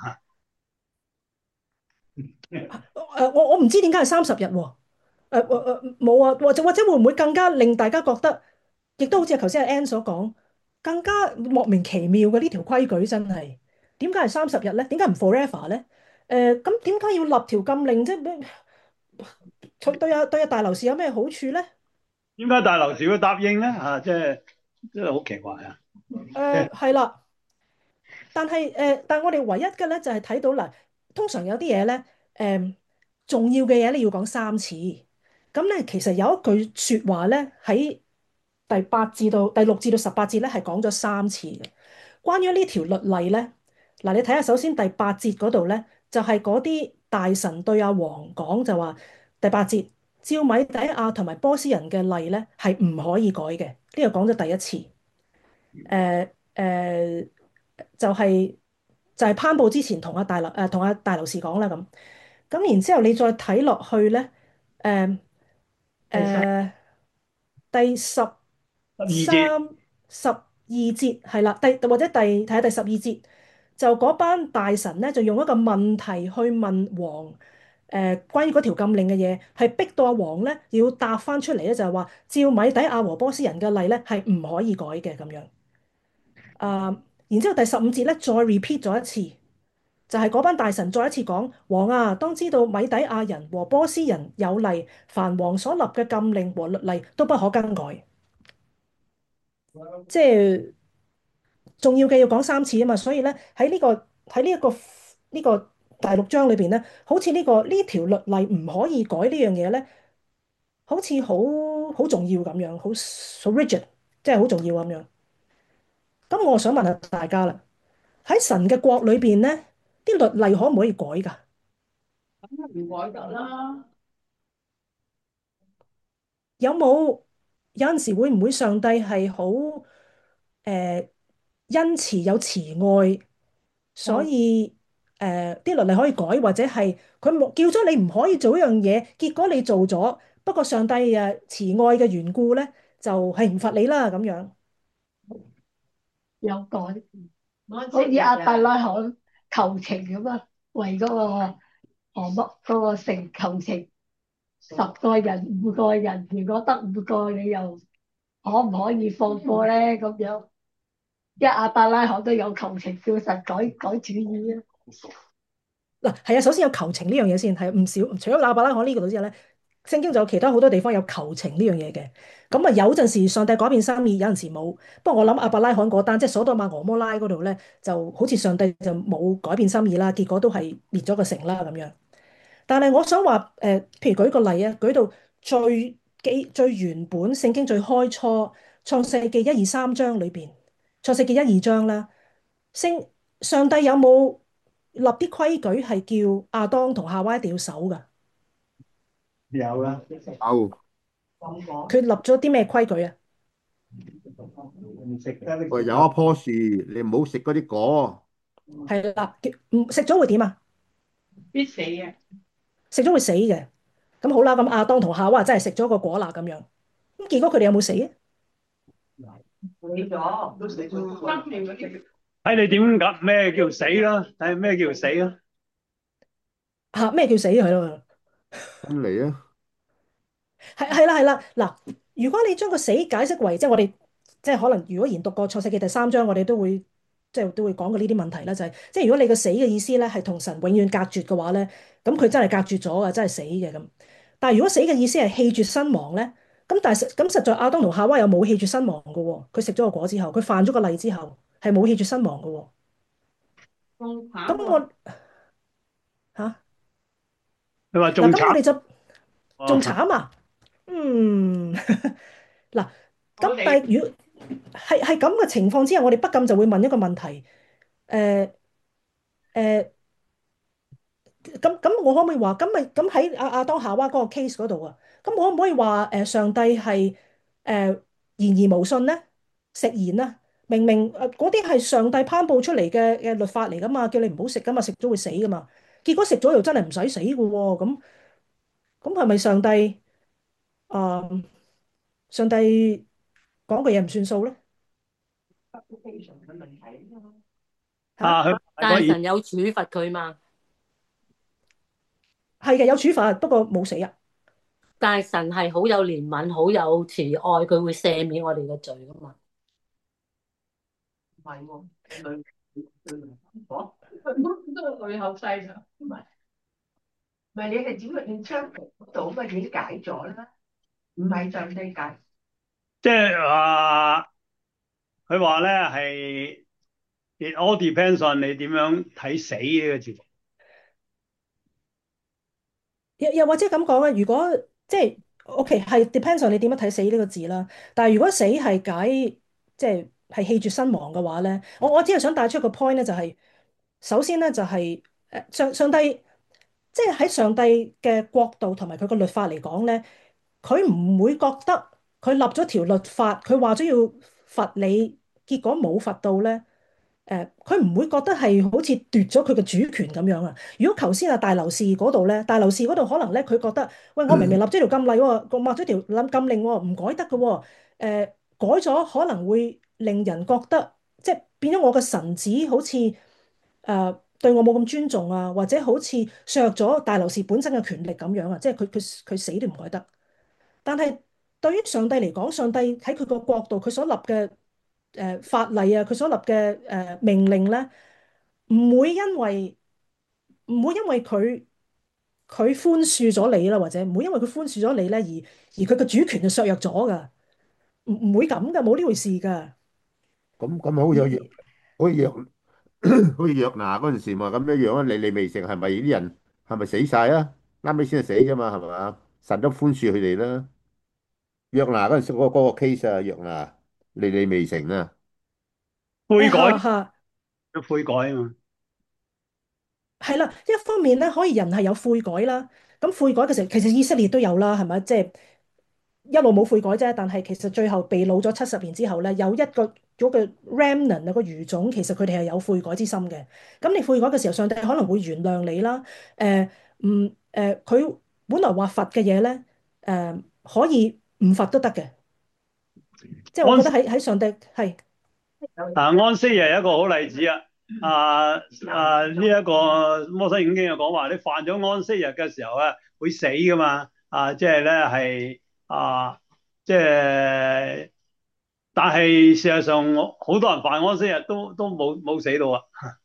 誒我我唔知點解係三十日喎。誒誒誒冇啊，或者或者會唔會更加令大家覺得，亦都好似頭先阿 Ann 所講，更加莫名其妙嘅呢條規矩真係點解係三十日咧？點解唔 forever 咧？誒咁點解要立條禁令啫？咩對對啊對啊大流士有咩好處咧？ 點解大流士會答應咧？啊，即係真係好奇怪啊！ 誒係啦。但係誒、呃，但係我哋唯一嘅咧就係睇到嗱，通常有啲嘢咧，誒、重要嘅嘢你要講三次。咁咧其實有一句説話咧喺第八至到第六至到十八節咧係講咗三次嘅。關於呢條律例咧，嗱你睇下首先第八節嗰度咧，就係嗰啲大臣對阿王講就話第八節，照米底亞同埋波斯人嘅例咧係唔可以改嘅。呢個講咗第一次。誒誒。就係、就係、頒布之前同阿大流誒同阿大流士講啦咁，咁然之後你再睇落去咧，誒、 第十誒、第十十二節三十二節係啦，第或者第睇下第十二節，就嗰班大臣咧就用一個問題去問王，誒、關於嗰條禁令嘅嘢，係逼到阿王咧要答翻出嚟咧，就係話照米底亞和波斯人嘅例咧係唔可以改嘅咁樣。啊，然之後第十五節咧再 repeat 咗一次，就係嗰班大臣再一次講：王啊，當知道米底亞人和波斯人有例，凡王所立嘅禁令和律例都不可更改。 即係重要嘅要講三次啊嘛，所以咧喺呢個喺呢一個呢個第六章裏邊咧，好似呢個呢條律例唔可以改呢樣嘢咧，好似好好重要咁樣，好好 rigid，即係好重要咁樣。咁我想問下大家啦，喺神嘅國裏邊咧，啲律例可唔可以改㗎？ 唔改得啦。 有冇有陣時會唔會上帝係好誒恩慈有慈愛，所嗯， 以誒啲、律例可以改，或者係佢冇叫咗你唔可以做一樣嘢，結果你做咗，不過上帝誒慈愛嘅緣故咧，就係唔罰你啦咁樣。 有改， 我好似亞伯啦， 拉罕求情咁啊，為嗰個何乜嗰個城求情，十個人五個人，如果得五個，你又可唔可以放過咧？咁樣，因為亞伯拉罕都有求情，叫神改改主意啊。 嗱，係啊，首先有求情呢樣嘢先，係唔少，除咗亞伯拉罕呢個度之外咧，聖經就有其他好多地方有求情呢樣嘢嘅。咁啊，有陣時上帝改變心意，有陣時冇。不過我諗亞伯拉罕嗰單，即係所多瑪俄摩拉嗰度咧，就好似上帝就冇改變心意啦，結果都係滅咗個城啦咁樣。但係我想話誒、呃譬如舉個例啊，舉到最基最原本聖經最開初創世記一二三章裏邊，創世記一二章啦，聖上帝有冇立啲規矩係叫亞當同夏娃一定要守噶？ 有啦， 有， 咁講， 佢立咗啲咩規矩啊？ 唔食得呢喂，有個一棵樹，你唔好食嗰啲果。 係啦，叫唔食咗會點啊？ 必死嘅， 食咗會死嘅。咁好啦，咁亞當同夏娃真係食咗個果啦咁樣。咁結果佢哋有冇死啊？ 死咗，都死咗。生命嗰啲睇你點解咩叫死啦，睇咩叫死啦。 嚇咩叫死係咯？ 咁嚟啊！ 係係啦係啦，嗱，如果你將個死解釋為，即係我哋即係可能如果研讀過創世記第三章，我哋都會即係都會講過呢啲問題啦，就係、即係如果你個死嘅意思咧係同神永遠隔絕嘅話咧，咁佢真係隔絕咗啊，真係死嘅咁。但係如果死嘅意思係棄絕身亡咧，咁但係實咁實在亞當同夏娃又冇棄絕身亡嘅喎，佢食咗個果之後，佢犯咗個例之後係冇棄絕身亡嘅喎。 放慘喎。 咁我嚇你話嗱， 仲慘咁我哋就仲啊？ 慘啊！嗯，嗱，咁但我哋係如果係係咁嘅情況之下，我哋不禁就會問一個問題，誒誒，咁咁我可唔可以話，咁咪咁喺亞亞當夏娃嗰個 case 嗰度啊，咁我可唔可以話誒上帝係誒言而無信咧，食言啊？明明誒嗰啲係上帝頒布出嚟嘅嘅律法嚟噶嘛，叫你唔好食噶嘛，食咗會死噶嘛，結果食咗又真係唔使死嘅喎，咁咁係咪上帝啊？上帝講嘅嘢唔算數咧？ 非常嘅問題啊嘛。 嚇？ 啊，佢係個但係意神有處罰佢嘛？ 係嘅，有處罰，不過冇死啊。 但係神係好有憐憫、好有慈愛，佢會赦免我哋嘅罪噶嘛？ 唔係喎，女女女講，都係女後世㗎，唔係唔係你係只係你將嗰度咪已經解咗啦，唔係上帝解。 即係話佢話咧係 it all depends on 你點樣睇死呢個字。 又又或者咁講啊，如果即係 OK 係 depends on 你點樣睇死呢個字啦。但係如果死係解即係係棄絕身亡嘅話咧，我我只係想帶出一個 point 咧，就係首先咧就係誒上上帝即係喺上帝嘅國度同埋佢個律法嚟講咧，佢唔會覺得佢立咗條律法，佢話咗要罰你，結果冇罰到咧。誒，佢唔會覺得係好似奪咗佢嘅主權咁樣啊！如果頭先啊大流士嗰度咧，大流士嗰度可能咧，佢覺得，喂，我明明立咗條禁例喎，我抹咗條禁禁令喎，唔改得嘅喎，誒，改咗可能會令人覺得，即係變咗我嘅神子好似誒對我冇咁尊重啊，或者好似削弱咗大流士本身嘅權力咁樣啊！即係佢佢佢死都唔改得。但係對於上帝嚟講，上帝喺佢個國度，佢所立嘅誒、呃、法例啊，佢所立嘅誒、呃、命令咧，唔會因為唔會因為佢佢寬恕咗你啦，或者唔會因為佢寬恕咗你咧，而而佢嘅主權就削弱咗噶。 唔唔會咁噶，冇呢回事噶。 咁咁好似約好似約好似約拿嗰陣時嘛，咁一樣啊。尼尼微城係咪啲人係咪死晒啊？啱尾先係死啫嘛，係嘛？神都寬恕佢哋啦。約拿嗰陣時嗰嗰個 case 啊，約拿尼尼微城啊。 誒悔改嚇嚇， 要悔改啊嘛。 係啦，一方面咧可以人係有悔改啦，咁悔改嘅時候其實以色列都有啦，係咪？即係一路冇悔改啫，但係其實最後被擄咗七十年之後咧，有一個嗰個 remnant 啊個餘種，其實佢哋係有悔改之心嘅。咁你悔改嘅時候，上帝可能會原諒你啦。誒唔誒，佢本來話罰嘅嘢咧，誒可以唔罰都得嘅。即係我覺得安喺喺上帝係啊安息日係一個好例子啊！啊啊呢一個摩西五經又講話，你犯咗安息日嘅時候啊，會死噶嘛？啊，即係咧係啊，即係，但係事實上，我好多人犯安息日都都冇冇死到啊！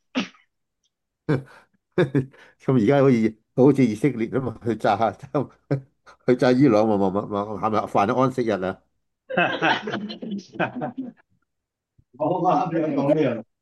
咁而家好似好似以色列啊嘛，去炸去炸伊朗嘛嘛嘛嘛，係咪犯咗安息日啊？ 好啊，你講呢樣。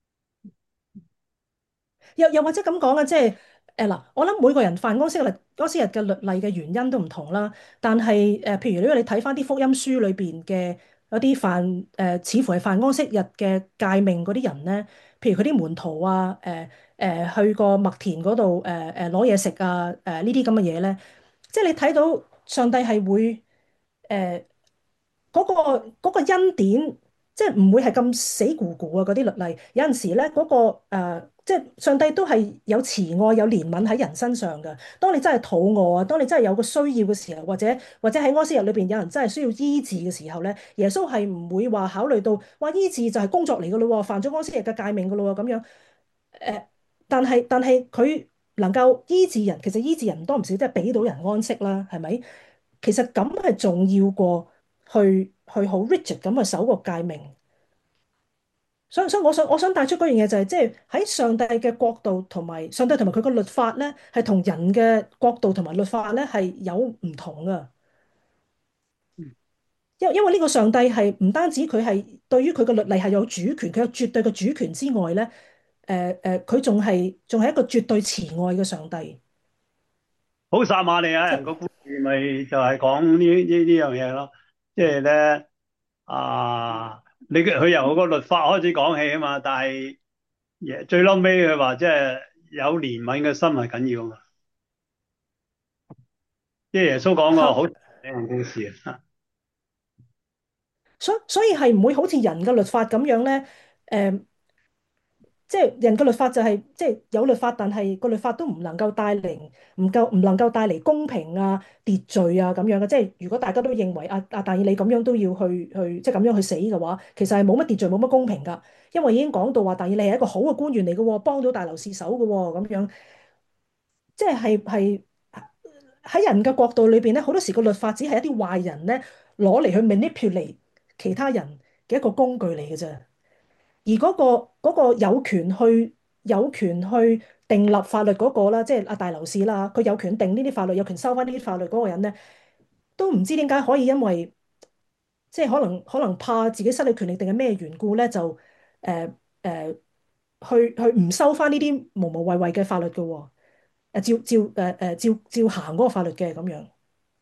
又又或者咁講啊，即係誒嗱，我諗每個人犯安息日安息日嘅律例嘅原因都唔同啦。但係誒、呃，譬如如果你睇翻啲福音書裏邊嘅嗰啲犯誒、呃，似乎係犯安息日嘅誡命嗰啲人咧，譬如佢啲門徒啊，誒、呃、誒、呃、去過麥田嗰度誒誒攞嘢食啊，誒、呃、呢啲咁嘅嘢咧，即係你睇到上帝係會誒。呃嗰個嗰個恩典，即係唔會係咁死咕咕啊！嗰啲律例有陣時咧，嗰個誒即係上帝都係有慈愛、有憐憫喺人身上嘅。當你真係肚餓啊，當你真係有個需要嘅時候，或者或者喺安息日裏邊有人真係需要醫治嘅時候咧，耶穌係唔會話考慮到話醫治就係工作嚟嘅咯喎，犯咗安息日嘅誡命嘅咯喎咁樣。誒，但係但係佢能夠醫治人，其實醫治人唔多唔少，即係俾到人安息啦，係咪？其實咁係重要過去去好 rigid 咁去守個誡命。所以所以我想我想帶出嗰樣嘢就係，即係喺上帝嘅國度同埋上帝同埋佢個律法咧，係同人嘅國度同埋律法咧係有唔同噶。因因為呢個上帝係唔單止佢係對於佢嘅律例係有主權，佢有絕對嘅主權之外咧，誒誒，佢仲係仲係一個絕對慈愛嘅上帝。 好撒瑪利亞即係人個故事咪就係講呢呢呢樣嘢咯，即係咧啊，你佢由個律法開始講起啊嘛，但係耶最嬲尾佢話即係有憐憫嘅心係緊要啊嘛，即係耶穌講個好嚇， 呢個故事啊。 所所以係唔會好似人嘅律法咁樣咧，誒。即係人嘅律法就係即係有律法，但係個律法都唔能夠帶嚟唔夠唔能夠帶嚟公平啊、秩序啊咁樣嘅。即係如果大家都認為啊啊但以理咁樣都要去去即係咁樣去死嘅話，其實係冇乜秩序、冇乜公平㗎。因為已經講到話但以理係一個好嘅官員嚟嘅喎，幫到大流士手嘅喎咁樣。即係係係喺人嘅角度裏邊咧，好多時個律法只係一啲壞人咧攞嚟去 manipulate 其他人嘅一個工具嚟嘅啫。而嗰個嗰個有權去有權去訂立法律嗰個啦，即係阿大流士啦，佢有權定呢啲法律，有權收翻呢啲法律嗰個人咧，都唔知點解可以因為即係可能可能怕自己失去權力定係咩緣故咧，就誒誒去去唔收翻呢啲無無謂謂嘅法律嘅喎，誒照照誒誒照照行嗰個法律嘅咁樣。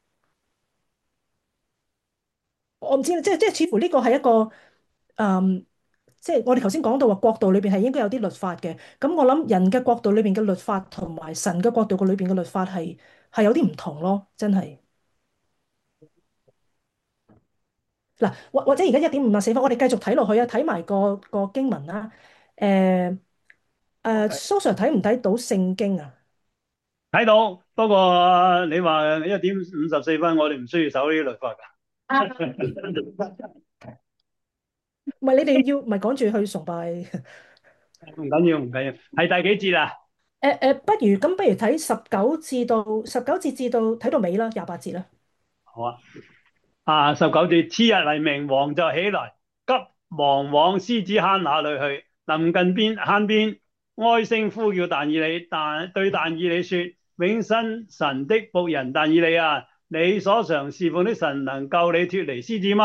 我唔知，即係即係似乎呢個係一個，嗯，即係我哋頭先講到話國度裏邊係應該有啲律法嘅，咁我諗人嘅國度裏邊嘅律法同埋神嘅國度嘅裏邊嘅律法係係有啲唔同咯，真係。嗱，或或者而家一點五十四分，我哋繼續睇落去啊，睇埋個個經文啦。誒誒，蘇 Sir 睇唔睇到聖經啊？ 睇到，不過你話一點五十四分，我哋唔需要守呢啲律法㗎。 唔係你哋要咪趕住去崇拜？ 唔緊要，唔緊要，係第幾節啊？ 誒誒，不如咁，不如睇十九至到十九節至到睇到尾啦，廿八節啦。 好啊。啊，十九節，次日黎明，王就起來，急忙往獅子坑那裏去。臨近邊坑邊，哀聲呼叫但以理，但對但以理說：永生神的僕人但以理啊，你所常侍奉的神能救你脱離獅子嗎？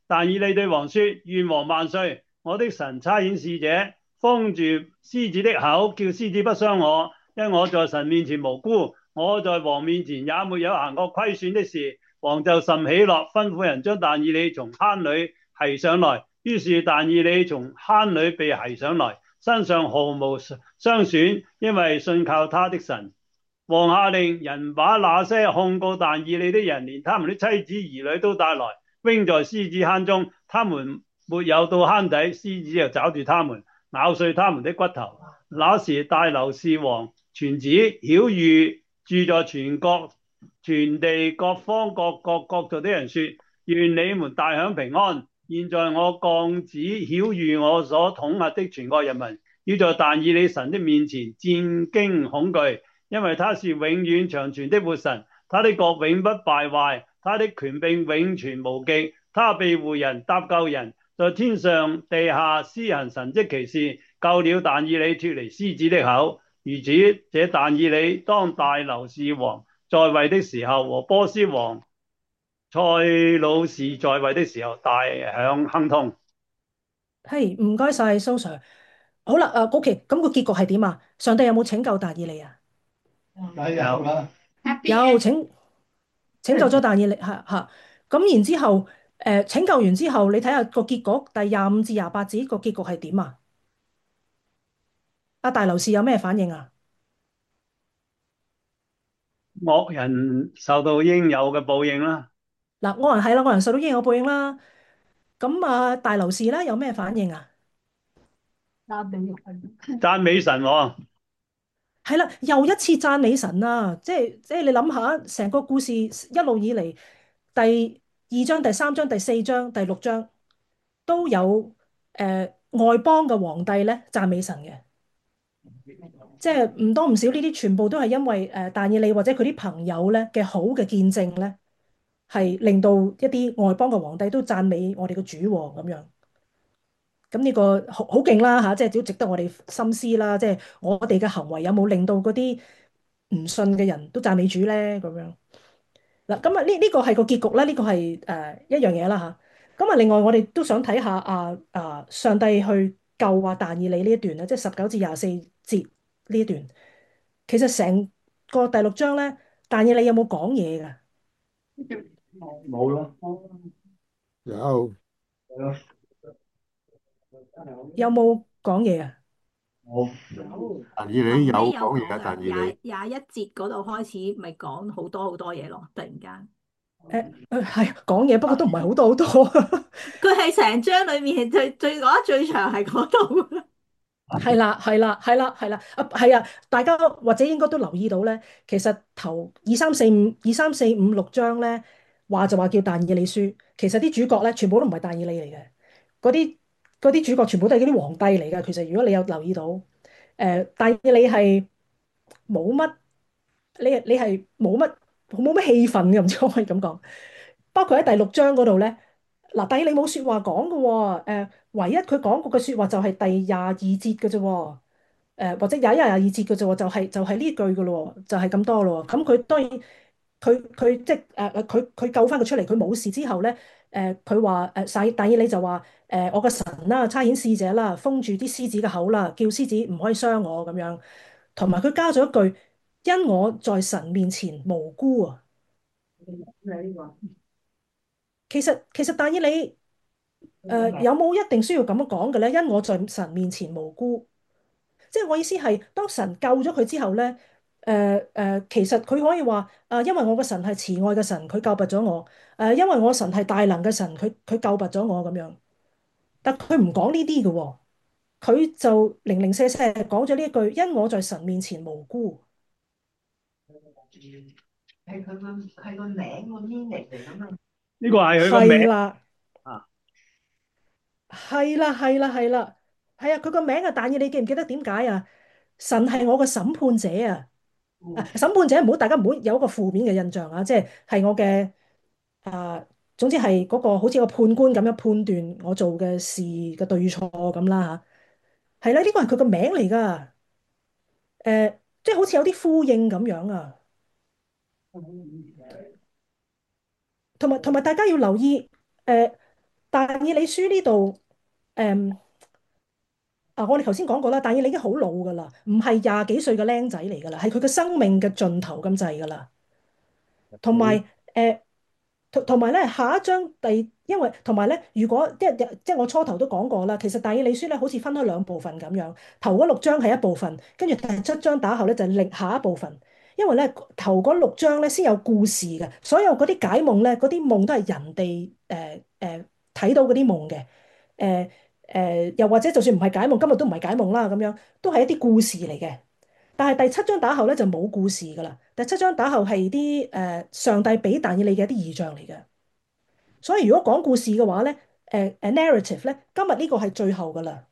但以理對王說：願王萬歲！我的神差遣使者，封住獅子的口，叫獅子不傷我，因我在神面前無辜，我在王面前也沒有行過虧損的事。王就甚喜樂，吩咐人將但以理從坑裏提上來。於是但以理從坑裏被提上來，身上毫無傷損，因為信靠他的神。王下令人把那些控告但以理的人，連他們的妻子兒女都帶來，扔在獅子坑中。他們沒有到坑底，獅子就抓住他們，咬碎他們的骨頭。那時大流士王傳旨，曉諭住在全國全地各方各國各族的人說：願你們大享平安。現在我降旨曉諭我所統轄的全國人民，要在但以理神的面前戰驚恐懼，因為他是永遠長存的活神，他的國永不敗壞，他的權柄永存無極。他庇護人，搭救人，在天上地下施行神蹟奇事，救了但以理脫離獅子的口。如此，這但以理當大流士王在位的時候，和波斯王塞魯士在位的時候，大享亨通。 係，唔該晒蘇 Sir。好啦，誒，OK，咁個結局係點啊？上帝有冇拯救但以理啊？ 梗有啦， 有拯拯救咗但以理嚇嚇。咁然之後，誒拯救完之後，你睇下個結局，第廿五至廿八節個結局係點啊？阿大流士有咩反應啊？ 惡人受到應有嘅報應啦。 嗱，惡人係啦，惡人受到應有報應啦。咁啊，大流士咧有咩反應啊？ 讚美神， 讚美神喎。 係啦，又一次讚美神啊！即係即係你諗下，成個故事一路以嚟，第二章、第三章、第四章、第六章都有誒、呃、外邦嘅皇帝咧讚美神嘅，即係唔多唔少呢啲全部都係因為誒、呃、但以理或者佢啲朋友咧嘅好嘅見證咧，係令到一啲外邦嘅皇帝都讚美我哋嘅主喎咁樣。咁呢個好好勁啦嚇，即係只要值得我哋深思啦。即係我哋嘅行為有冇令到嗰啲唔信嘅人都讚美主咧？咁樣嗱，咁啊呢呢個係個結局咧，呢個係誒一樣嘢啦嚇。咁啊，另外我哋都想睇下啊啊上帝去救啊但以理呢一段咧，即係十九至廿四節呢一段。其實成個第六章咧，但以理有冇講嘢㗎？ 冇咯。 有有冇講嘢啊？ 冇。 但以理有後尾有講嘢啊， 講噶， 但以廿理廿一節嗰度開始咪講好多好多嘢咯，突然間。 誒誒係講嘢，不過都唔係好多好多。 佢係成章裏面最最講得最長係嗰度。 係啦，係啦，係啦，係啦，啊，係啊！大家或者應該都留意到咧，其實頭二三四五、二三四五六章咧，話就話叫但以理書，其實啲主角咧全部都唔係但以理嚟嘅，嗰啲嗰啲主角全部都係嗰啲皇帝嚟嘅。其實如果你有留意到，誒、但以理係冇乜，你你係冇乜冇乜氣氛嘅，唔知可唔可以咁講？包括喺第六章嗰度咧，嗱，但以理冇説話講嘅喎，誒、唯一佢講過嘅説話就係第廿二節嘅啫喎。誒或者廿一廿二節嘅啫喎，就係、就係、呢句嘅咯喎，就係、咁多咯喎。咁佢當然佢佢即係誒誒佢佢救翻佢出嚟，佢冇事之後咧，誒佢話誒撒但以理就話誒、呃、我個神啦，差遣使者啦，封住啲獅子嘅口啦，叫獅子唔可以傷我咁樣。同埋佢加咗一句，因我在神面前無辜啊。其實其實但以理誒、呃有冇一定需要咁樣講嘅咧？因我在神面前無辜。即係我意思係，當神救咗佢之後咧，誒、呃、誒、呃，其實佢可以話啊、因為我個神係慈愛嘅神，佢救拔咗我；誒、呃，因為我神係大能嘅神，佢佢救拔咗我咁樣。但佢唔講呢啲嘅喎，佢就零零舍舍講咗呢一句：因我在神面前無辜。 係佢個係個名個 meaning 嚟噶嘛？ 呢個係佢個名係啦， 啊。 係啦，係啦，係啦，係啊！佢個名啊，但以理記唔記得點解啊？神係我個審判者啊！啊，審判者唔好，大家唔好有一個負面嘅印象啊！即係係我嘅啊，總之係嗰個好似個判官咁樣判斷我做嘅事嘅對錯咁啦嚇。係啦，呢個係佢個名嚟㗎。誒，即係好似有啲呼應咁樣啊。同埋同埋，大家要留意誒但以理書呢度，誒啊，我哋頭先講過啦，但以理已經好老噶啦，唔係廿幾歲嘅僆仔嚟噶啦，係佢嘅生命嘅盡頭咁滯噶啦。同埋誒，同同埋咧，下一章第，因為同埋咧，如果即係即係我初頭都講過啦，其實但以理書咧好似分開兩部分咁樣，頭嗰六章係一部分，跟住第七章打後咧就係另下一部分。因為咧頭嗰六章咧先有故事嘅，所有嗰啲解夢咧，嗰啲夢都係人哋誒誒睇到嗰啲夢嘅，誒誒又或者就算唔係解夢，今日都唔係解夢啦，咁樣都係一啲故事嚟嘅。但係第七章打後咧就冇故事噶啦，第七章打後係啲誒上帝俾但以理嘅一啲異象嚟嘅。所以如果講故事嘅話咧，誒、誒 narrative 咧，今日呢個係最後噶啦。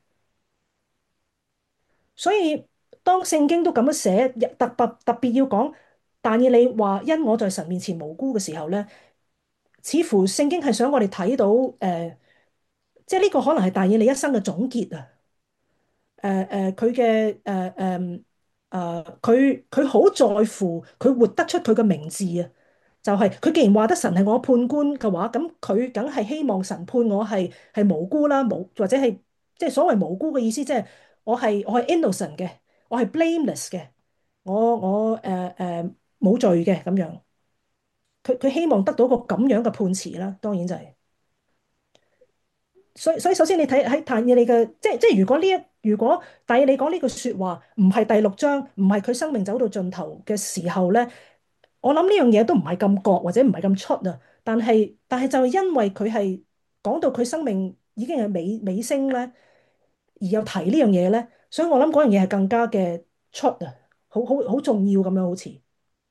所以當聖經都咁樣寫，特別特別要講但以理話因我在神面前無辜嘅時候咧，似乎聖經係想我哋睇到誒、即係呢個可能係但以理一生嘅總結啊。誒誒佢嘅誒誒誒佢佢好在乎佢活得出佢嘅名字啊！就係、佢既然話得神係我判官嘅話，咁佢梗係希望神判我係係無辜啦，無或者係即係所謂無辜嘅意思，即係我係我係 innocent 嘅，我係 blameless 嘅，我我誒誒冇罪嘅咁樣。佢佢希望得到個咁樣嘅判詞啦，當然就係、所以所以首先你睇喺但以理嘅，即係即係如果呢一如果但以理講呢句説話唔係第六章，唔係佢生命走到盡頭嘅時候咧，我諗呢樣嘢都唔係咁覺或者唔係咁出啊。但係但係就係因為佢係講到佢生命已經係尾尾聲咧，而又提呢樣嘢咧，所以我諗嗰樣嘢係更加嘅出啊，好好好重要咁樣好似。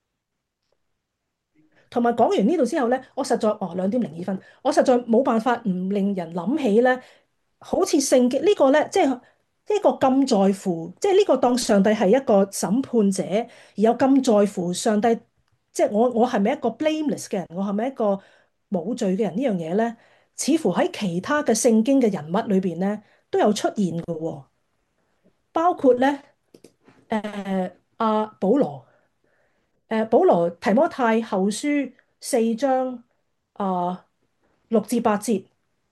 同埋講完呢度之後咧，我實在哦兩點零二分，我實在冇辦法唔令人諗起咧，好似聖經呢個咧，即係一個咁在乎，即係呢個當上帝係一個審判者，而有咁在乎上帝，即係我我係咪一個 blameless 嘅人，我係咪一個冇罪嘅人呢樣嘢咧？似乎喺其他嘅聖經嘅人物裏邊咧都有出現嘅喎，包括咧誒阿保羅。誒，保羅提摩太後書四章啊六至八節，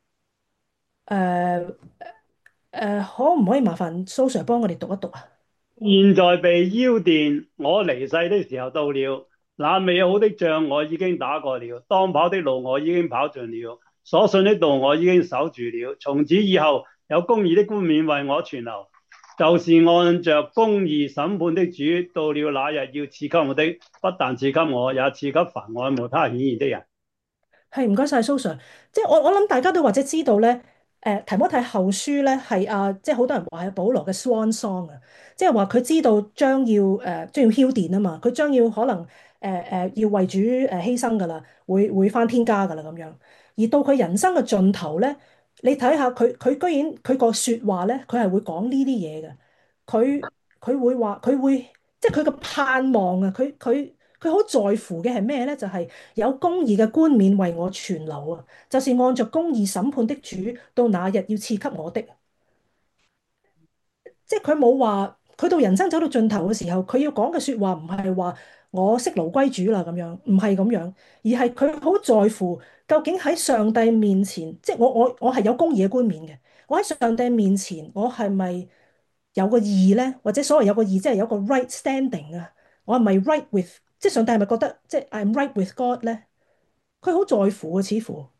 誒誒，可唔可以麻煩蘇 Sir 幫我哋讀一讀啊？ 現在被腰電，我離世的時候到了。那美好的仗我已經打過了，當跑的路我已經跑盡了，所信的道我已經守住了。從此以後，有公義的冠冕為我存留，就是按着公義審判的主，到了那日要賜給我的，不但賜給我，也賜給凡愛慕他顯現的人。 係唔該晒蘇 Sir，即係我我諗大家都或者知道咧，誒提摩太後書咧係啊，即係好多人話係保羅嘅 swan song 啊，即係話佢知道將要誒、呃、將要澆電啊嘛，佢將要可能誒誒、呃呃、要為主誒犧牲噶啦，會會返天家噶啦咁樣，而到佢人生嘅盡頭咧，你睇下佢佢居然佢個説話咧，佢係會講呢啲嘢嘅，佢佢會話佢會即係佢嘅盼望啊，佢佢。佢好在乎嘅係咩咧？就係、是、有公義嘅冠冕為我存留啊！就是按着公義審判的主，到那日要賜給我的。即係佢冇話，佢到人生走到盡頭嘅時候，佢要講嘅説話唔係話我息勞歸主啦咁樣，唔係咁樣，而係佢好在乎究竟喺上帝面前，即係我我我係有公義嘅冠冕嘅。我喺上帝面前，我係咪有個義咧？或者所謂有個義，即係有個 right standing 啊？我係咪 right with？即係上帝係咪覺得即係 I'm right with God 咧？佢好在乎啊，似乎。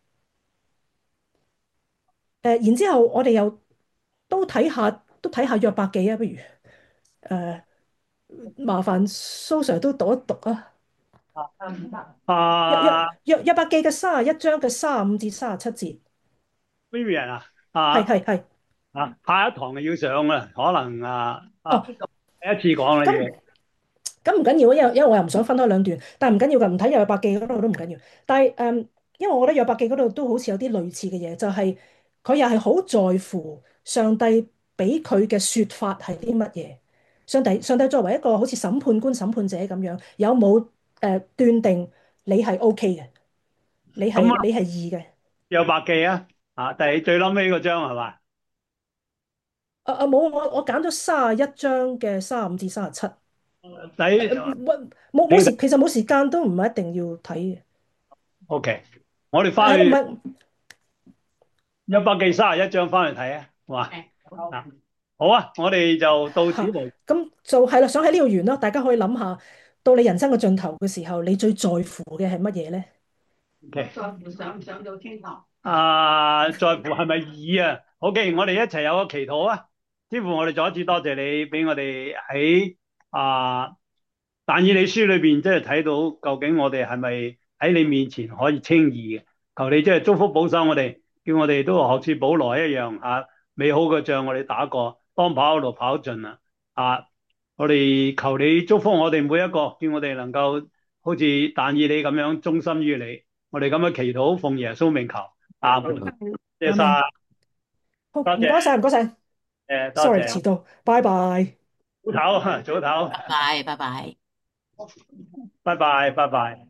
誒，然之後我哋又都睇下，都睇下約伯記啊，不如誒，麻煩蘇 Sir 都讀一讀啊。約約啊約約伯記嘅三十一章嘅三十五至三十七節， ，Vivian 啊， 係啊係係。 啊，下一堂就要上啦，可能啊啊哦， 第一次講啦咁嘢。 咁唔緊要啊，因為因為我又唔想分開兩段，但係唔緊要㗎，唔睇約伯記嗰度都唔緊要。但係誒、嗯因為我覺得約伯記嗰度都好似有啲類似嘅嘢，就係佢又係好在乎上帝俾佢嘅説法係啲乜嘢。上帝上帝作為一個好似審判官、審判者咁樣，有冇誒、呃、斷定你係 O K 嘅，你係咁啊， 你係義嘅？ 有百記啊，啊，第最冧尾嗰張係嘛？ 啊啊冇，我我揀咗三十一章嘅三十五至三十七。誒第冇冇冇你時，其實冇時間都唔係一定要睇嘅。 OK，我哋係唔翻去係？ 一百記三十一章翻嚟睇啊，好嘛？啊，好啊，我哋就到此嚇， 為咁就係啦，想喺呢度完咯。大家可以諗下，到你人生嘅盡頭嘅時候，你最在乎嘅係乜嘢咧？ OK。 在乎上唔上到天堂？ 啊，在乎係咪義啊？好嘅，我哋一齊有個祈禱啊！天父，我哋再一次多謝你俾我哋喺啊但以理書裏邊，即係睇到究竟我哋係咪喺你面前可以稱義嘅？求你即係祝福保守我哋，叫我哋都學似保羅一樣啊，美好嘅仗我哋打過，當跑嘅路跑盡啦啊！我哋求你祝福我哋每一個，叫我哋能夠好似但以理咁樣忠心於你。我哋咁樣祈禱，奉耶穌名求。啊，謝阿晒， 明，好， 多謝， 唔該晒，唔該晒誒，多 ，sorry 謝， 遲到，拜拜。 早唞，早唞， 拜拜拜拜。 拜拜，拜拜。